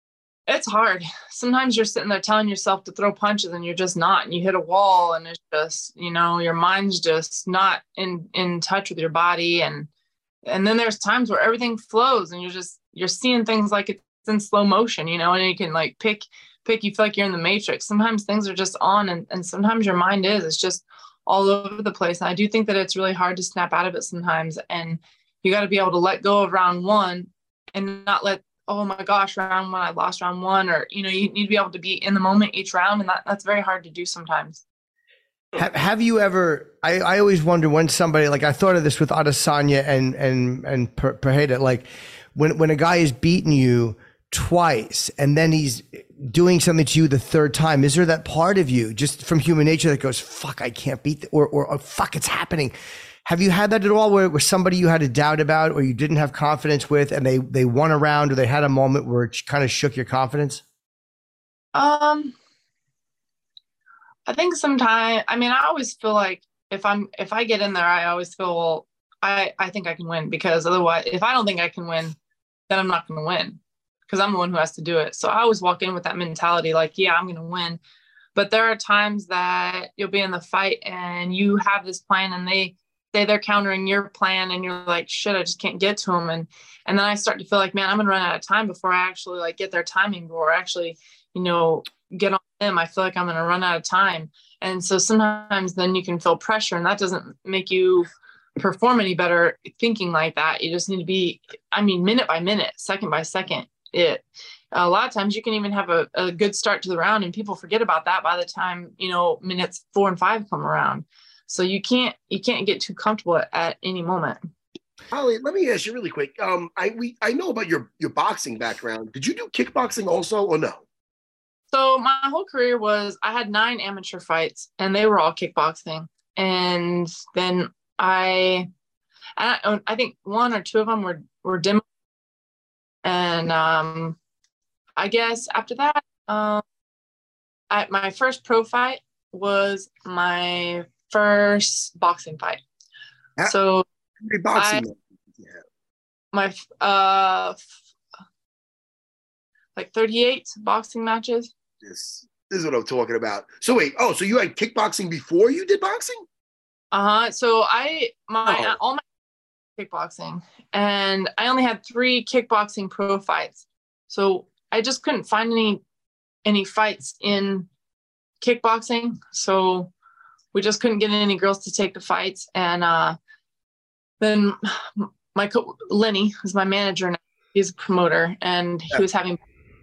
It's hard. Sometimes you're sitting there telling yourself to throw punches and you're just not, and you hit a wall and it's just, you know, your mind's just not in, in touch with your body. And, and then there's times where everything flows and you're just, you're seeing things like it's in slow motion, you know, and you can like pick, pick, you feel like you're in the matrix. Sometimes things are just on, and, and sometimes your mind is, it's just all over the place. And I do think that it's really hard to snap out of it sometimes. And you got to be able to let go of round one and not let, oh my gosh, round one, I lost round one, or, you know, you need to be able to be in the moment each round. And that, that's very hard to do sometimes. Have, have you ever, I, I always wonder when somebody, like I thought of this with Adesanya and, and, and Per- Pereira, like when, when a guy is beating you twice and then he's doing something to you the third time, is there that part of you just from human nature that goes, fuck, I can't beat, th- or, or, or fuck, it's happening? Have you had that at all, where it was somebody you had a doubt about or you didn't have confidence with, and they, they won a round, or they had a moment where it kind of shook your confidence? Um, I think sometimes, I mean, I always feel like if I'm, if I get in there, I always feel, well, I, I think I can win, because otherwise, if I don't think I can win, then I'm not going to win, because I'm the one who has to do it. So I always walk in with that mentality, like, yeah, I'm going to win. But there are times that you'll be in the fight and you have this plan and they say they're countering your plan and you're like, shit, I just can't get to them. And, and then I start to feel like, man, I'm gonna run out of time before I actually like get their timing or actually, you know, get on them. I feel like I'm going to run out of time. And so sometimes then you can feel pressure, and that doesn't make you perform any better thinking like that. You just need to be, I mean, minute by minute, second by second. It, a lot of times you can even have a, a good start to the round and people forget about that by the time, you know, minutes four and five come around. So you can't, you can't get too comfortable at, at any moment. Holly, let me ask you really quick. Um, I we I know about your your boxing background. Did you do kickboxing also, or no? So my whole career was, I had nine amateur fights and they were all kickboxing. And then I, I, I think one or two of them were, were demo. And um, I guess after that, um, I, my first pro fight was my first boxing fight. How- So How many boxing I- matches did you have? my uh like thirty-eight boxing matches. This, this is what I'm talking about. So wait, oh, so you had kickboxing before you did boxing? Uh-huh. So I my Oh. all my kickboxing, and I only had three kickboxing pro fights. So I just couldn't find any any fights in kickboxing. So we just couldn't get any girls to take the fights. And uh then my co- Lenny, who's my manager now, he's a promoter, and he Yeah. was having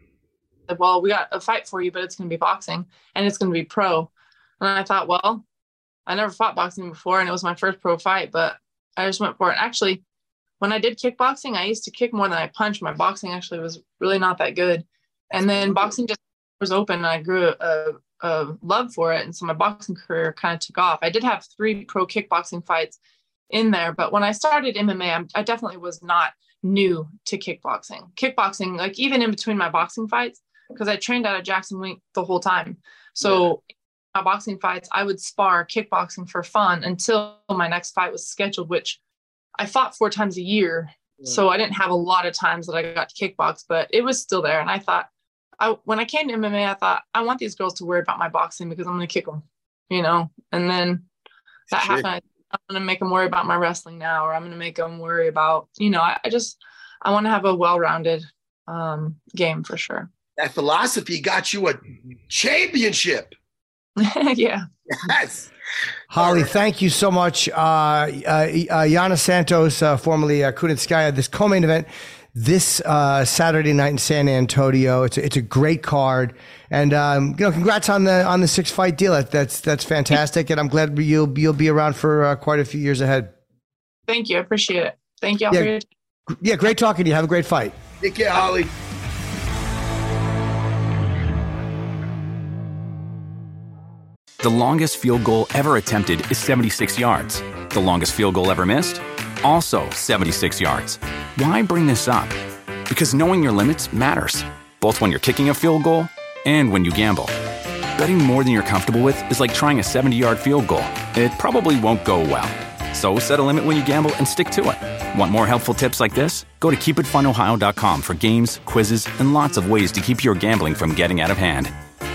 well, we got a fight for you, but it's going to be boxing and it's going to be pro. And I thought, well, I never fought boxing before, and it was my first pro fight, but I just went for it. Actually, when I did kickboxing, I used to kick more than I punched. My boxing actually was really not that good. And then boxing just was open, and I grew a, a love for it. And so my boxing career kind of took off. I did have three pro kickboxing fights in there, but when I started M M A, I'm, I definitely was not new to kickboxing. Kickboxing, like even in between my boxing fights, because I trained out of Jackson Wink the whole time. So yeah. My boxing fights, I would spar kickboxing for fun until my next fight was scheduled, which I fought four times a year. Yeah. So I didn't have a lot of times that I got to kickbox, but it was still there. And I thought, I, when I came to M M A, I thought, I want these girls to worry about my boxing because I'm going to kick them, you know? And then that Shit. happened. I'm going to make them worry about my wrestling now, or I'm going to make them worry about, you know, I, I just, I want to have a well-rounded um, game for sure. That philosophy got you a championship. Yeah. Yes. Holly, thank you so much. Uh, uh, uh, Yana Santos, uh, formerly uh, Kunitskaya, this co-main event this uh, Saturday night in San Antonio. It's a, it's a great card, and um, you know, congrats on the on the six fight deal. That, that's that's fantastic, and I'm glad you'll you'll be around for uh, quite a few years ahead. Thank you, I appreciate it. Thank you all Yeah. for your time. Yeah, great talking to you. Have a great fight. Take care, Holly. The longest field goal ever attempted is seventy-six yards. The longest field goal ever missed? Also seventy-six yards. Why bring this up? Because knowing your limits matters, both when you're kicking a field goal and when you gamble. Betting more than you're comfortable with is like trying a seventy-yard field goal. It probably won't go well. So set a limit when you gamble and stick to it. Want more helpful tips like this? Go to keep it fun ohio dot com for games, quizzes, and lots of ways to keep your gambling from getting out of hand.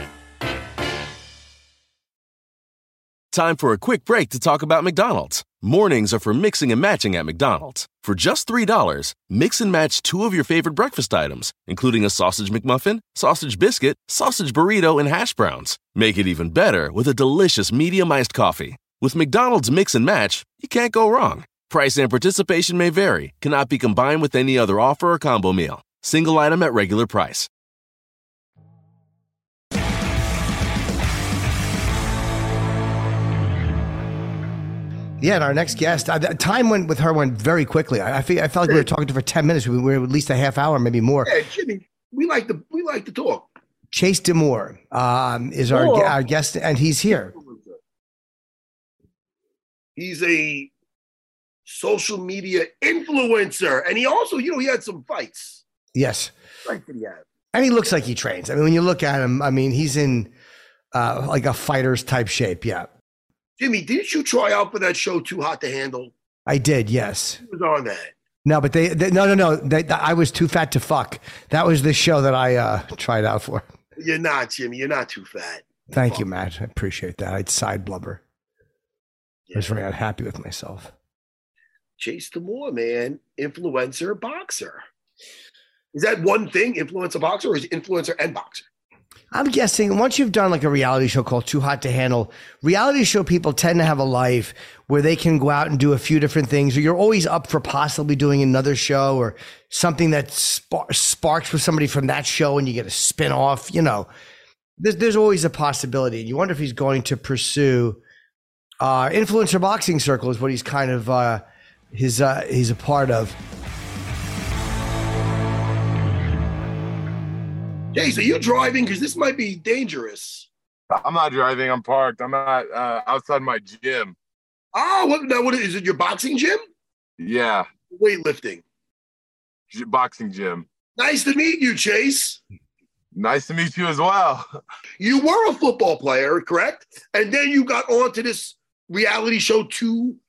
Time for a quick break to talk about McDonald's. Mornings are for mixing and matching at McDonald's. For just three dollars, mix and match two of your favorite breakfast items, including a sausage McMuffin, sausage biscuit, sausage burrito, and hash browns. Make it even better with a delicious medium iced coffee. With McDonald's Mix and Match, you can't go wrong. Price and participation may vary, cannot be combined with any other offer or combo meal. Single item at regular price. Yeah, and our next guest, uh, the time went with her went very quickly. I, I, feel, I felt like we were talking to her for ten minutes. We were at least a half hour, maybe more. Yeah, Jimmy, we like to we like to talk. Chase Demore um, is our, Cool. our guest, and he's here. He's a social media influencer, and he also, you know, he had some fights. Yes. Fights did he have? And he looks like he trains. I mean, when you look at him, I mean, he's in uh, like a fighter's type shape. Yeah, Jimmy, didn't you try out for that show Too Hot to Handle? I did. Yes. Who was on that? No, but they, they no, no, no. They, I was too fat to fuck. That was the show that I uh, tried out for. You're not, Jimmy. You're not too fat. Thank you, Matt. I appreciate that. I'd side blubber. I was very unhappy with myself. Chase Demore, man. Influencer, boxer. Is that one thing, influencer, boxer, or is it influencer and boxer? I'm guessing once you've done like a reality show called Too Hot to Handle, reality show people tend to have a life where they can go out and do a few different things, or you're always up for possibly doing another show or something that spark, sparks with somebody from that show and you get a spin off. You know, there's, there's always a possibility. You wonder if he's going to pursue uh, influencer boxing circle is what he's kind of, uh, his, uh, he's a part of. Chase, are you driving? Because this might be dangerous. I'm not driving. I'm parked. I'm at uh, outside my gym. Oh, what, now what is it? Your boxing gym? Yeah, Weightlifting. g- boxing gym. Nice to meet you, Chase. Nice to meet you as well. You were a football player, correct? And then you got onto this reality show, Too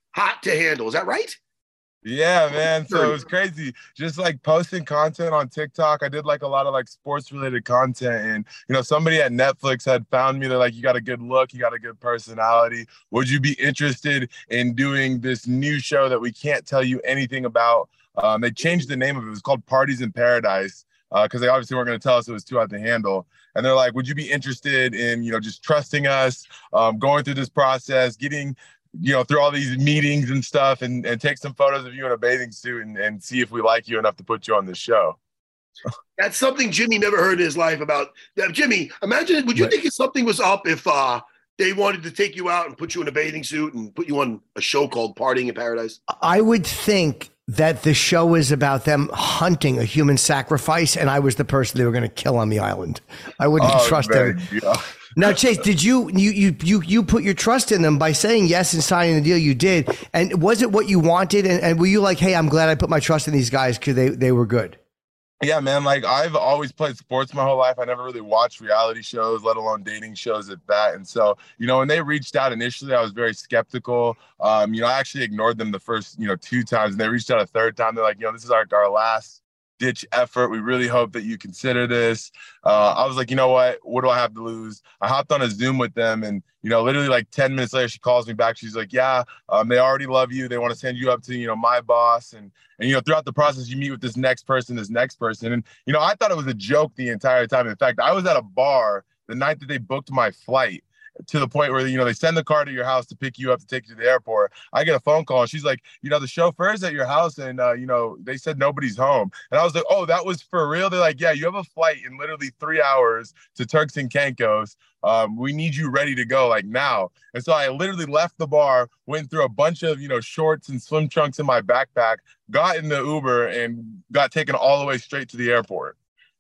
hot to handle. Is that right? Yeah, man. So it was crazy. Just like posting content on TikTok. I did like a lot of like sports related content. And, you know, somebody at Netflix had found me. They're like, you got a good look. You got a good personality. Would you be interested in doing this new show that we can't tell you anything about? Um, they changed the name of it. It was called Parties in Paradise because uh, they obviously weren't going to tell us it was too hot to handle. And they're like, would you be interested in, you know, just trusting us, um, going through this process, getting you know, through all these meetings and stuff and, and take some photos of you in a bathing suit and, and see if we like you enough to put you on this show. That's something Jimmy never heard in his life about that. Jimmy, imagine, would you Right. think if something was up if uh, they wanted to take you out and put you in a bathing suit and put you on a show called Partying in Paradise? I would think that the show is about them hunting a human sacrifice, and I was the person they were going to kill on the island. I wouldn't Oh, trust man, them. yeah. Now, Chase, did you you you you you put your trust in them by saying yes and signing the deal? You did, and was it what you wanted? And, and were you like, "Hey, I'm glad I put my trust in these guys because they they were good"? Yeah, man. Like I've always played sports my whole life. I never really watched reality shows, let alone dating shows at that. And so, you know, when they reached out initially, I was very skeptical. Um, you know, I actually ignored them the first, you know, two times. And they reached out a third time. They're like, you know, this is our, our last ditch effort. We really hope that you consider this. Uh, I was like, you know what? What do I have to lose? I hopped on a Zoom with them, and you know, literally like ten minutes later, she calls me back. She's like, yeah, um, they already love you. They want to send you up to, you know, my boss. And, and, you know, throughout the process, you meet with this next person, this next person. And, you know, I thought it was a joke the entire time. In fact, I was at a bar the night that they booked my flight, to the point where, you know, they send the car to your house to pick you up, to take you to the airport. I get a phone call and she's like, you know, the chauffeur's at your house and, uh, you know, they said nobody's home. And I was like, oh, that was for real? They're like, yeah, you have a flight in literally three hours to Turks and Caicos. Um, we need you ready to go like now. And so I literally left the bar, went through a bunch of, you know, shorts and swim trunks in my backpack, got in the Uber and got taken all the way straight to the airport.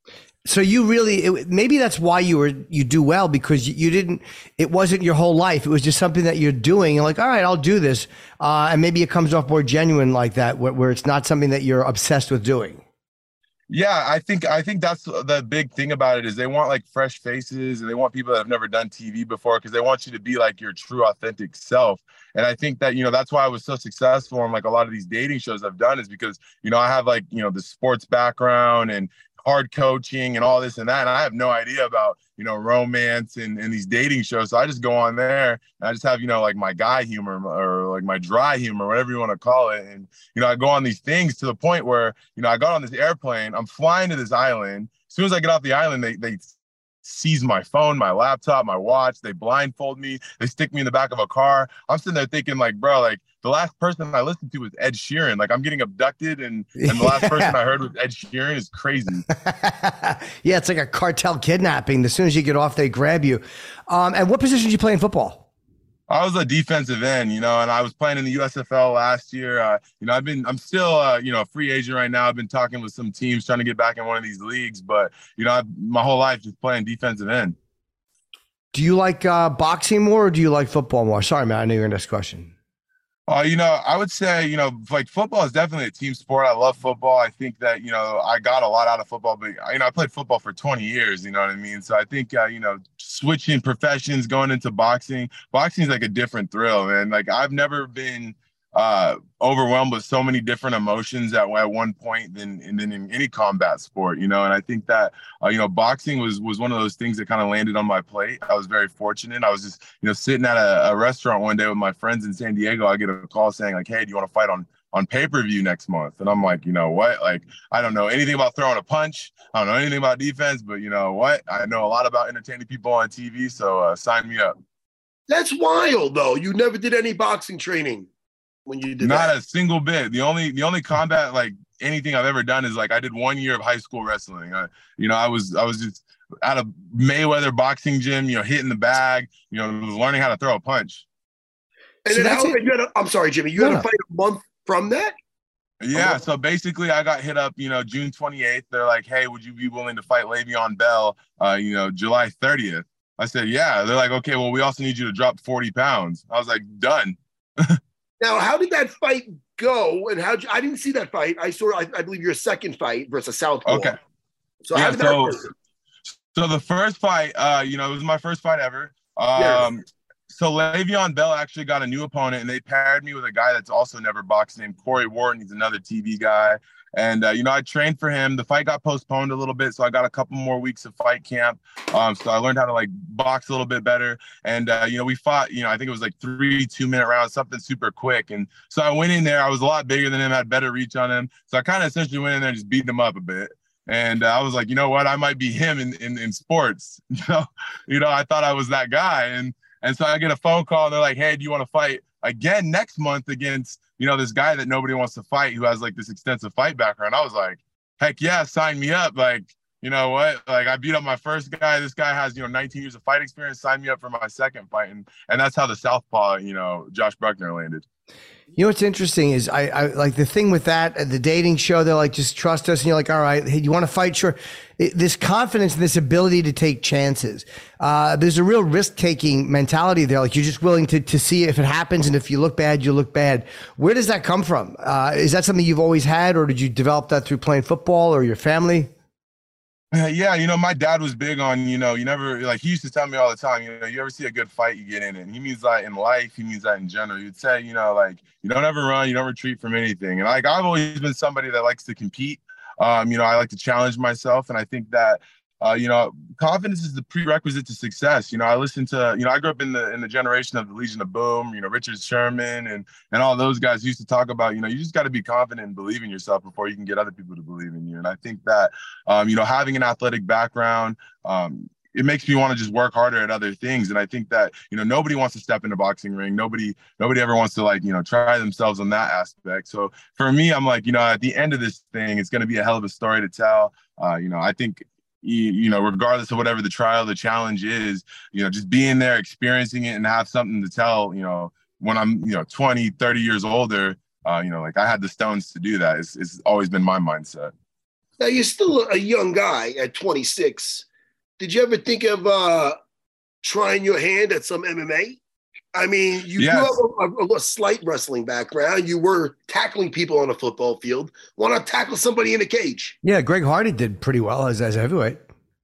So you really, it, maybe that's why you were, you do well, because you, you didn't, it wasn't your whole life. It was just something that you're doing. You're like, all right, I'll do this. Uh, and maybe it comes off more genuine like that, where, where it's not something that you're obsessed with doing. Yeah, I think I think that's the big thing about it is they want like fresh faces and they want people that have never done T V before because they want you to be like your true authentic self. And I think that, you know, that's why I was so successful on like a lot of these dating shows I've done is because, you know, I have like, you know, the sports background and hard coaching and all this and that. And I have no idea about, you know, romance and, and these dating shows. So I just go on there and I just have, you know, like my guy humor or like my dry humor, whatever you want to call it. And, you know, I go on these things to the point where, you know, I got on this airplane, I'm flying to this island. As soon as I get off the island, they, they seize my phone, my laptop, my watch. They blindfold me. They stick me in the back of a car. I'm sitting there thinking like, bro, like the last person I listened to was Ed Sheeran. Like I'm getting abducted and, and the last person I heard was Ed Sheeran is crazy. Yeah, it's like a cartel kidnapping. As soon as you get off, they grab you. Um, and what position did you play in football? I was a defensive end, you know, and I was playing in the U S F L last year. Uh, you know, I've been, I'm still, uh, you know, a free agent right now. I've been talking with some teams trying to get back in one of these leagues, but, you know, I've, my whole life just playing defensive end. Do you like uh, boxing more or do you like football more? Sorry, man, I know your next question. Uh, you know, I would say, you know, like football is definitely a team sport. I love football. I think that, you know, I got a lot out of football, but, you know, I played football for twenty years, you know what I mean? So I think, uh, you know, switching professions, going into boxing, boxing is like a different thrill, man. Like I've never been uh, overwhelmed with so many different emotions at, at one point than, and than in any combat sport, you know? And I think that, uh, you know, boxing was, was one of those things that kind of landed on my plate. I was very fortunate. I was just, you know, sitting at a, a restaurant one day with my friends in San Diego. I get a call saying like, hey, do you want to fight on, on pay-per-view next month? And I'm like, you know what? Like, I don't know anything about throwing a punch. I don't know anything about defense, but you know what? I know a lot about entertaining people on T V. So uh, sign me up. That's wild though. You never did any boxing training when you did Not that. a single bit. The only the only combat like anything I've ever done is like I did one year of high school wrestling. I, you know, I was I was just at a Mayweather boxing gym, you know, hitting the bag, you know, learning how to throw a punch. And So then that's how, it. you had a, I'm sorry, Jimmy, you No, had no. to fight a month from that? Yeah, so basically I got hit up, you know, June twenty-eighth. They're like, hey, would you be willing to fight Le'Veon Bell, uh, you know, July thirtieth? I said, yeah. They're like, okay, well, we also need you to drop forty pounds. I was like, done. Now, how did that fight go? And how I didn't see that fight. I saw, I, I believe, your second fight versus Southpaw. Okay. So how Yeah, did that so, work? so the first fight, uh, you know, it was my first fight ever. Um, Yeah. so Le'Veon Bell actually got a new opponent, and they paired me with a guy that's also never boxed named Corey Wharton. He's another T V guy. And, uh, you know, I trained for him. The fight got postponed a little bit, so I got a couple more weeks of fight camp. Um, so I learned how to, like, box a little bit better. And, uh, you know, we fought, you know, I think it was like three two-minute rounds, something super quick. And so I went in there. I was a lot bigger than him, had better reach on him. So I kind of essentially went in there and just beat him up a bit. And uh, I was like, you know what? I might be him in, in, in sports. You know, you know, I thought I was that guy. And, and so I get a phone call, and they're like, hey, do you want to fight again next month against, you know, this guy that nobody wants to fight who has like this extensive fight background? I was like, heck yeah, sign me up. Like, you know what? Like, I beat up my first guy. This guy has, you know, nineteen years of fight experience. Sign me up for my second fight. And, and that's how the Southpaw, you know, Josh Bruckner landed. You know what's interesting is I, I like the thing with that, the dating show, they're like, just trust us. And you're like, all right, hey, you want to fight? Sure. It, this confidence and this ability to take chances. Uh, there's a real risk-taking mentality there. Like, you're just willing to, to see if it happens. And if you look bad, you look bad. Where does that come from? Uh, is that something you've always had, or did you develop that through playing football or your family? Uh, yeah, you know, my dad was big on, you know, you never, like, he used to tell me all the time, you know, you ever see a good fight, you get in it. And he means that in life, he means that in general. He would say, you know, like, you don't ever run, you don't retreat from anything. And, like, I've always been somebody that likes to compete. Um, you know, I like to challenge myself. And I think that, uh, you know, confidence is the prerequisite to success. You know, I listen to, you know, I grew up in the in the generation of the Legion of Boom, you know, Richard Sherman and and all those guys used to talk about, you know, you just got to be confident and believe in yourself before you can get other people to believe in you. And I think that, um, you know, having an athletic background, um, it makes me want to just work harder at other things. And I think that, you know, nobody wants to step in a boxing ring. Nobody, nobody ever wants to, like, you know, try themselves on that aspect. So for me, I'm like, you know, at the end of this thing, it's going to be a hell of a story to tell. Uh, you know, I think, you, you know, regardless of whatever the trial, the challenge is, you know, just being there, experiencing it and have something to tell, you know, when I'm, you know, twenty, thirty years older, uh, you know, like I had the stones to do that. It's, it's always been my mindset. Now, you're still a young guy at twenty-six. Did you ever think of uh, trying your hand at some M M A? I mean, you Yes. do have a, a, a slight wrestling background. You were tackling people on a football field. Why not tackle somebody in a cage? Yeah, Greg Hardy did pretty well as as a heavyweight.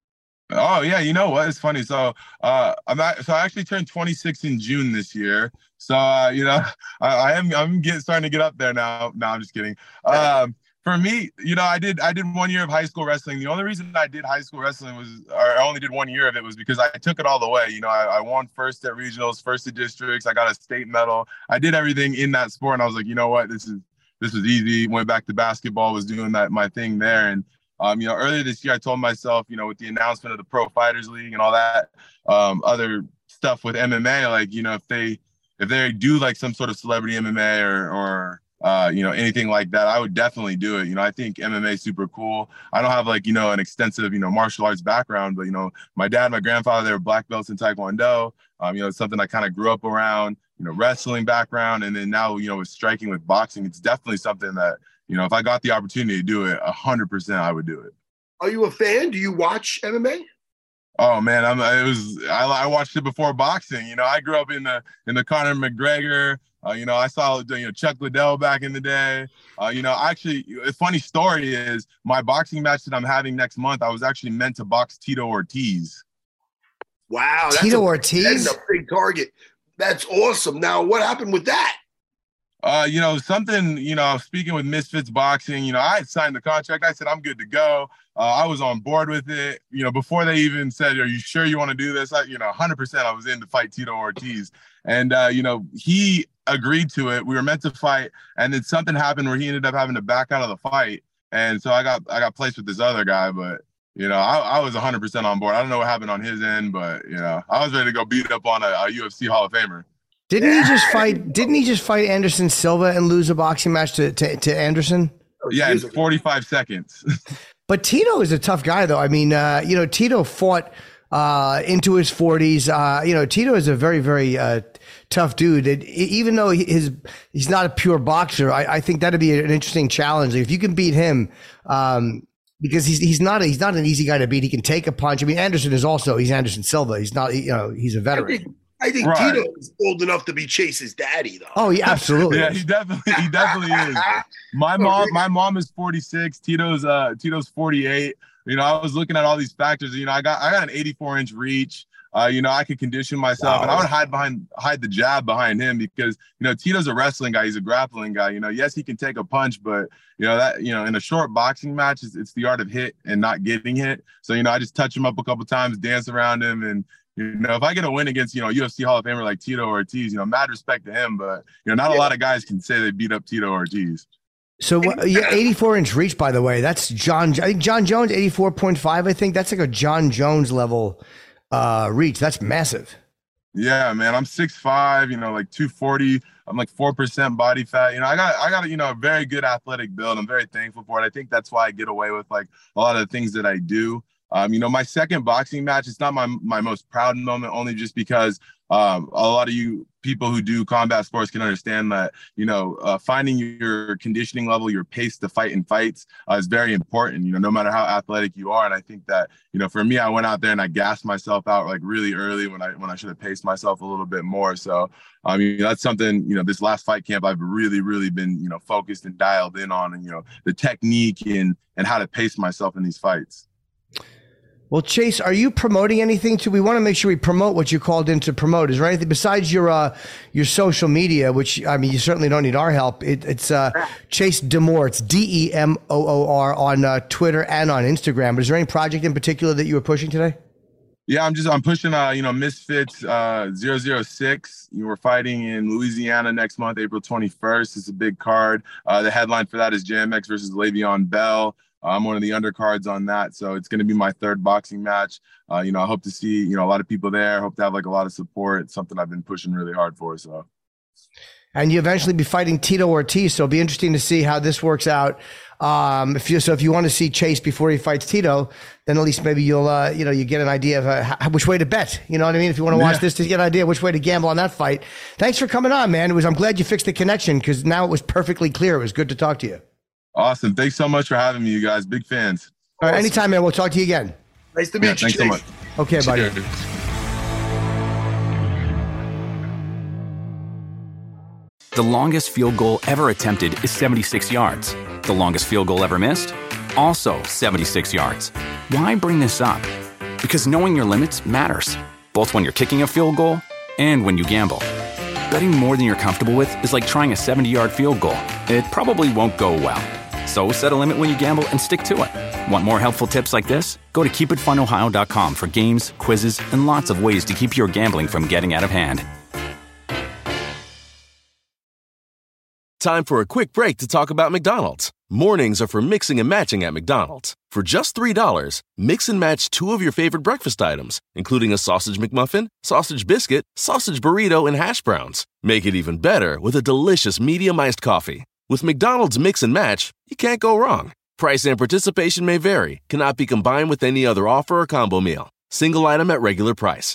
Oh yeah, you know what? It's funny. So uh, I'm at, so I actually turned twenty-six in June this year. So uh, you know, I, I am I'm getting starting to get up there now. No, I'm just kidding. Um, For me, you know, I did I did one year of high school wrestling. The only reason I did high school wrestling was, or I only did one year of it, was because I took it all the way. You know, I, I won first at regionals, first at districts. I got a state medal. I did everything in that sport, and I was like, you know what, this is this was easy. Went back to basketball, was doing that my thing there, and um, you know, earlier this year, I told myself, you know, with the announcement of the Pro Fighters League and all that um, other stuff with M M A, like, you know, if they if they do like some sort of celebrity M M A or or uh, you know, anything like that, I would definitely do it. You know, I think M M A is super cool. I don't have like, you know, an extensive, you know, martial arts background, but, you know, my dad, my grandfather, they were black belts in Taekwondo. Um, you know, it's something I kind of grew up around, you know, wrestling background. And then now, you know, with striking, with boxing, it's definitely something that, you know, if I got the opportunity to do it, a hundred percent, I would do it. Are you a fan? Do you watch M M A? Oh man, I'm. It was. I, I watched it before boxing. You know, I grew up in the in the Conor McGregor. Uh, you know, I saw you know Chuck Liddell back in the day. Uh, you know, actually, a funny story is my boxing match that I'm having next month. I was actually meant to box Tito Ortiz. Wow, that's Tito a, Ortiz? That's a big target. That's awesome. Now, what happened with that? Uh, you know, something, you know, speaking with Misfits Boxing, you know, I had signed the contract. I said, I'm good to go. Uh, I was on board with it. You know, before they even said, are you sure you want to do this? I, you know, one hundred percent I was in to fight Tito Ortiz. And, uh, you know, he agreed to it. We were meant to fight. And then something happened where he ended up having to back out of the fight. And so I got, I got placed with this other guy, but, you know, I, I was one hundred percent on board. I don't know what happened on his end, but, you know, I was ready to go beat up on a, a U F C Hall of Famer. Didn't he just fight? Didn't he just fight Anderson Silva and lose a boxing match to to, to Anderson? Yeah, in forty-five seconds. But Tito is a tough guy, though. I mean, uh, you know, Tito fought uh, into his forties. Uh, you know, Tito is a very, very uh, tough dude. It, even though his he's not a pure boxer, I, I think that'd be an interesting challenge if you can beat him. Um, because he's he's not a, he's not an easy guy to beat. He can take a punch. I mean, Anderson is also he's Anderson Silva. He's not you know he's a veteran. I think Right. Tito is old enough to be Chase's daddy, though. Oh, yeah, absolutely. Yeah, he definitely, he definitely is. My mom, my mom is forty-six. Tito's, uh, Tito's forty-eight. You know, I was looking at all these factors. You know, I got, I got an eighty-four inch reach. uh, you know, I could condition myself, Wow. and I would hide behind, hide the jab behind him because, you know, Tito's a wrestling guy. He's a grappling guy. You know, yes, he can take a punch, but, you know, that, you know, in a short boxing match, it's, it's the art of hit and not getting hit. So, you know, I just touch him up a couple times, dance around him. And, you know, if I get a win against, you know, U F C Hall of Famer like Tito Ortiz, you know, mad respect to him, but, you know, not Yeah. a lot of guys can say they beat up Tito Ortiz. So what, yeah, eighty-four inch reach, by the way, that's John, I think John Jones, eighty-four point five. I think that's like a John Jones level uh, reach. That's massive. Yeah, man, I'm six five, you know, like two forty. I'm like four percent body fat. You know, I got, I got, you know, a very good athletic build. I'm very thankful for it. I think that's why I get away with like a lot of the things that I do. Um, you know, my second boxing match, it's not my, my most proud moment, only just because um, a lot of you people who do combat sports can understand that, you know, uh, finding your conditioning level, your pace to fight in fights uh, is very important, you know, no matter how athletic you are. And I think that, you know, for me, I went out there and I gassed myself out like really early when I, when I should have paced myself a little bit more. So, I mean, that's something, you know, this last fight camp, I've really, really been, you know, focused and dialed in on, and, you know, the technique and, and how to pace myself in these fights. Well, Chase, are you promoting anything too? We want to make sure we promote what you called in to promote. Is there anything besides your uh, your social media, which, I mean, you certainly don't need our help. It, it's uh, Chase Demoor. It's D E M O O R on uh, Twitter and on Instagram. But is there any project in particular that you were pushing today? Yeah, I'm just, I'm pushing, uh, you know, Misfits uh, zero zero six. You were fighting in Louisiana next month, April twenty-first. It's a big card. Uh, the headline for that is J M X versus Le'Veon Bell. I'm one of the undercards on that. So it's going to be my third boxing match. Uh, you know, I hope to see, you know, a lot of people there. I hope to have like a lot of support. It's something I've been pushing really hard for. So. And you eventually be fighting Tito Ortiz. So it'll be interesting to see how this works out. Um, if you, so if you want to see Chase before he fights Tito, then at least maybe you'll, uh, you know, you get an idea of uh, how, which way to bet. You know what I mean? If you want to watch Yeah. this to get an idea which way to gamble on that fight. Thanks for coming on, man. It was, I'm glad you fixed the connection because now it was perfectly clear. It was good to talk to you. Awesome. Thanks so much for having me, you guys. Big fans. All right, anytime, man. We'll talk to you again. Nice to meet Yeah, you, thanks so Chase. much. Okay, buddy. Cheers. The longest field goal ever attempted is seventy-six yards. The longest field goal ever missed? Also seventy-six yards. Why bring this up? Because knowing your limits matters, both when you're kicking a field goal and when you gamble. Betting more than you're comfortable with is like trying a seventy-yard field goal. It probably won't go well. So set a limit when you gamble and stick to it. Want more helpful tips like this? Go to keep it fun ohio dot com for games, quizzes, and lots of ways to keep your gambling from getting out of hand. Time for a quick break to talk about McDonald's. Mornings are for mixing and matching at McDonald's. For just three dollars, mix and match two of your favorite breakfast items, including a sausage McMuffin, sausage biscuit, sausage burrito, and hash browns. Make it even better with a delicious medium iced coffee. With McDonald's Mix and Match, you can't go wrong. Price and participation may vary, cannot be combined with any other offer or combo meal. Single item at regular price.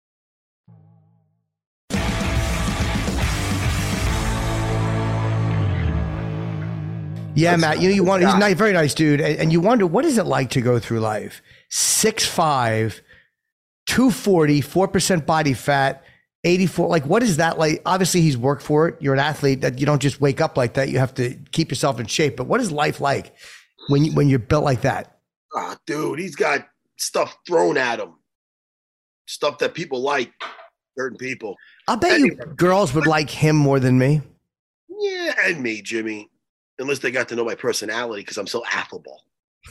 Yeah, Matt, you know, you want, he's a nice, very nice dude. And, and you wonder, what is it like to go through life? six five, two forty, four percent body fat, eighty-four. Like, what is that like? Obviously, he's worked for it. You're an athlete that you don't just wake up like that. You have to keep yourself in shape. But what is life like when you, when you're built like that? Ah, dude, he's got stuff thrown at him. Stuff that people like, certain people. I'll bet you girls would like him more than me. Yeah, and me, Jimmy. Unless they got to know my personality because I'm so affable.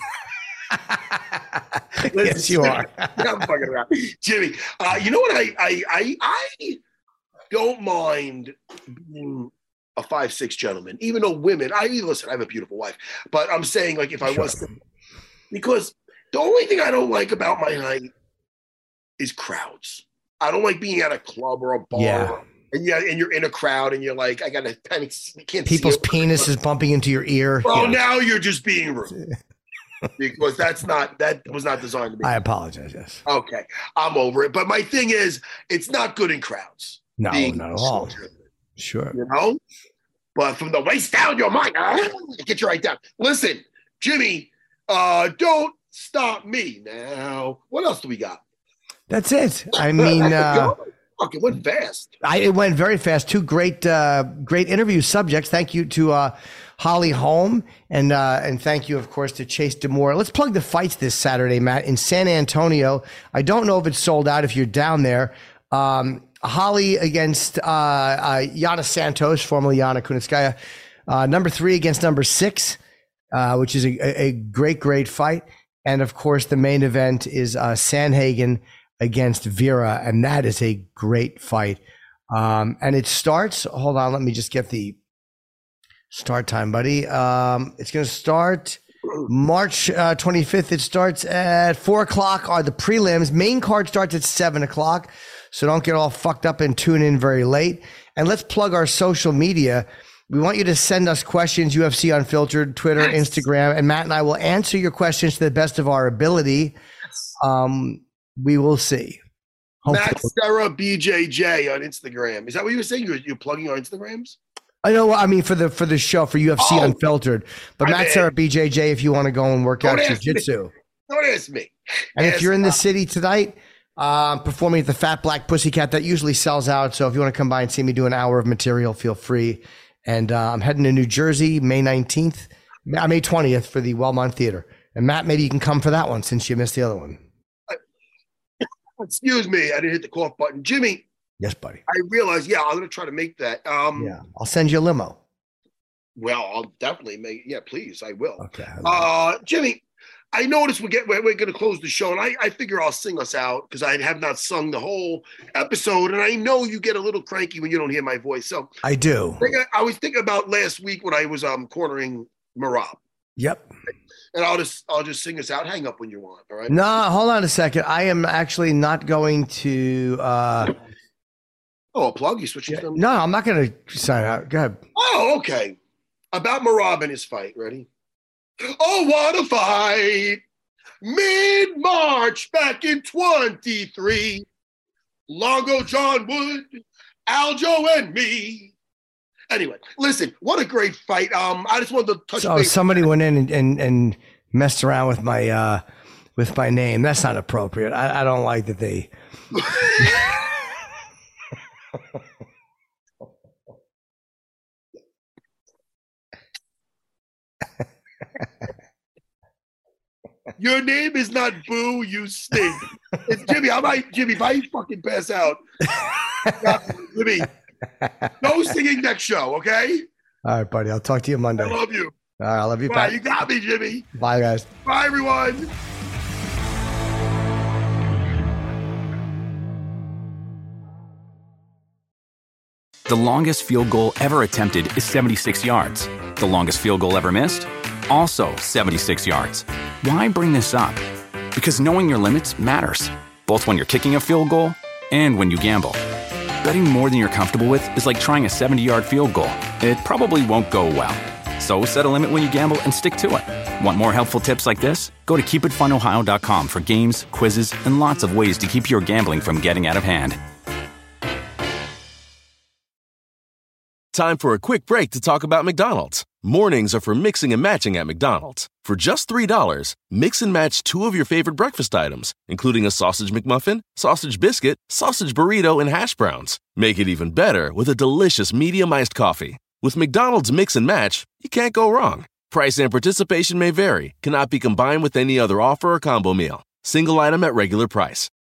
Yes, you are. I'm fucking around. Jimmy, uh, you know what? I, I I I don't mind being a five six gentleman, even though women. I listen. I have a beautiful wife, but I'm saying like if I Sure. was, to, because the only thing I don't like about my height is crowds. I don't like being at a club or a bar. Yeah. And yeah, and you're in a crowd, and you're like, I gotta panic. You can't People's see it. penis is bumping into your ear. Well, Yeah. now you're just being rude because that's not that was not designed to be. I apologize. Yes. Okay, I'm over it. But my thing is, it's not good in crowds. No, being not at all. children, Sure. You know, but from the waist down, your mind, ah, get you right down. Listen, Jimmy, uh, don't stop me now. What else do we got? That's it. I mean, uh, Fuck, it went fast. I, it went very fast. Two great, uh, great interview subjects. Thank you to uh, Holly Holm, and uh, and thank you, of course, to Chase Demore. Let's plug the fights this Saturday, Matt, in San Antonio. I don't know if it's sold out if you're down there. Um, Holly against uh, uh, Yana Santos, formerly Yana Kunitskaya. Uh, number three against number six, uh, which is a, a great, great fight. And, of course, the main event is uh, Sandhagen against Vera, and that is a great fight. Um, and it starts, hold on, let me just get the start time, buddy. Um, it's going to start March uh, twenty-fifth. It starts at four o'clock are the prelims. Main card starts at seven o'clock. So don't get all fucked up and tune in very late. And let's plug our social media. We want you to send us questions, U F C Unfiltered, Twitter, yes. Instagram, and Matt and I will answer your questions to the best of our ability. Yes. Um, we will see. Hopefully. Matt Serra B J J on Instagram. Is that what you were saying? You're, you're plugging our Instagrams? I know. I mean, for the for the show for U F C oh, Unfiltered, but Matt Serra B J J, if you want to go and work out jiu-jitsu. Don't ask me. And ask if you're in me. the city tonight, um, performing at the Fat Black Pussycat, that usually sells out. So if you want to come by and see me do an hour of material, feel free. And uh, I'm heading to New Jersey, May nineteenth, May twentieth for the Wellmont Theater. And Matt, maybe you can come for that one since you missed the other one. Excuse me, I didn't hit the cough button. Jimmy. Yes, buddy. I realized, yeah, I'm going to try to make that. Um, yeah, I'll send you a limo. Well, I'll definitely make, yeah, please, I will. Okay. Uh, Jimmy, I noticed we get, we're, we're going to close the show, and I, I figure I'll sing us out because I have not sung the whole episode, and I know you get a little cranky when you don't hear my voice. So I do. I was thinking about last week when I was um cornering Marab. Yep. And I'll just I'll just sing us out. Hang up when you want. All right. No, hold on a second. I am actually not going to. Uh, oh, a plug? You switching? Yeah, no, I'm not going to sign out. Go ahead. Oh, okay. About Marab and his fight. Ready? Oh, what a fight! Mid-March back in twenty-three. Longo, John Wood, Aljo, and me. Anyway, listen, what a great fight. Um, I just wanted to touch so base. Somebody went in and, and, and messed around with my uh, with my name. That's not appropriate. I, I don't like that they. Your name is not Boo, you stink. It's Jimmy. I might, Jimmy, if I fucking pass out, Jimmy, no singing next show, okay? All right, buddy. I'll talk to you Monday. I love you. All right, I love you Bye. back. You got me, Jimmy. Bye, guys. Bye, everyone. The longest field goal ever attempted is seventy-six yards. The longest field goal ever missed? Also seventy-six yards. Why bring this up? Because knowing your limits matters, both when you're kicking a field goal and when you gamble. Betting more than you're comfortable with is like trying a seventy-yard field goal. It probably won't go well. So set a limit when you gamble and stick to it. Want more helpful tips like this? Go to keep it fun ohio dot com for games, quizzes, and lots of ways to keep your gambling from getting out of hand. Time for a quick break to talk about McDonald's. Mornings are for mixing and matching at McDonald's. For just three dollars, mix and match two of your favorite breakfast items, including a sausage McMuffin, sausage biscuit, sausage burrito, and hash browns. Make it even better with a delicious medium iced coffee. With McDonald's Mix and Match, you can't go wrong. Price and participation may vary, cannot be combined with any other offer or combo meal. Single item at regular price.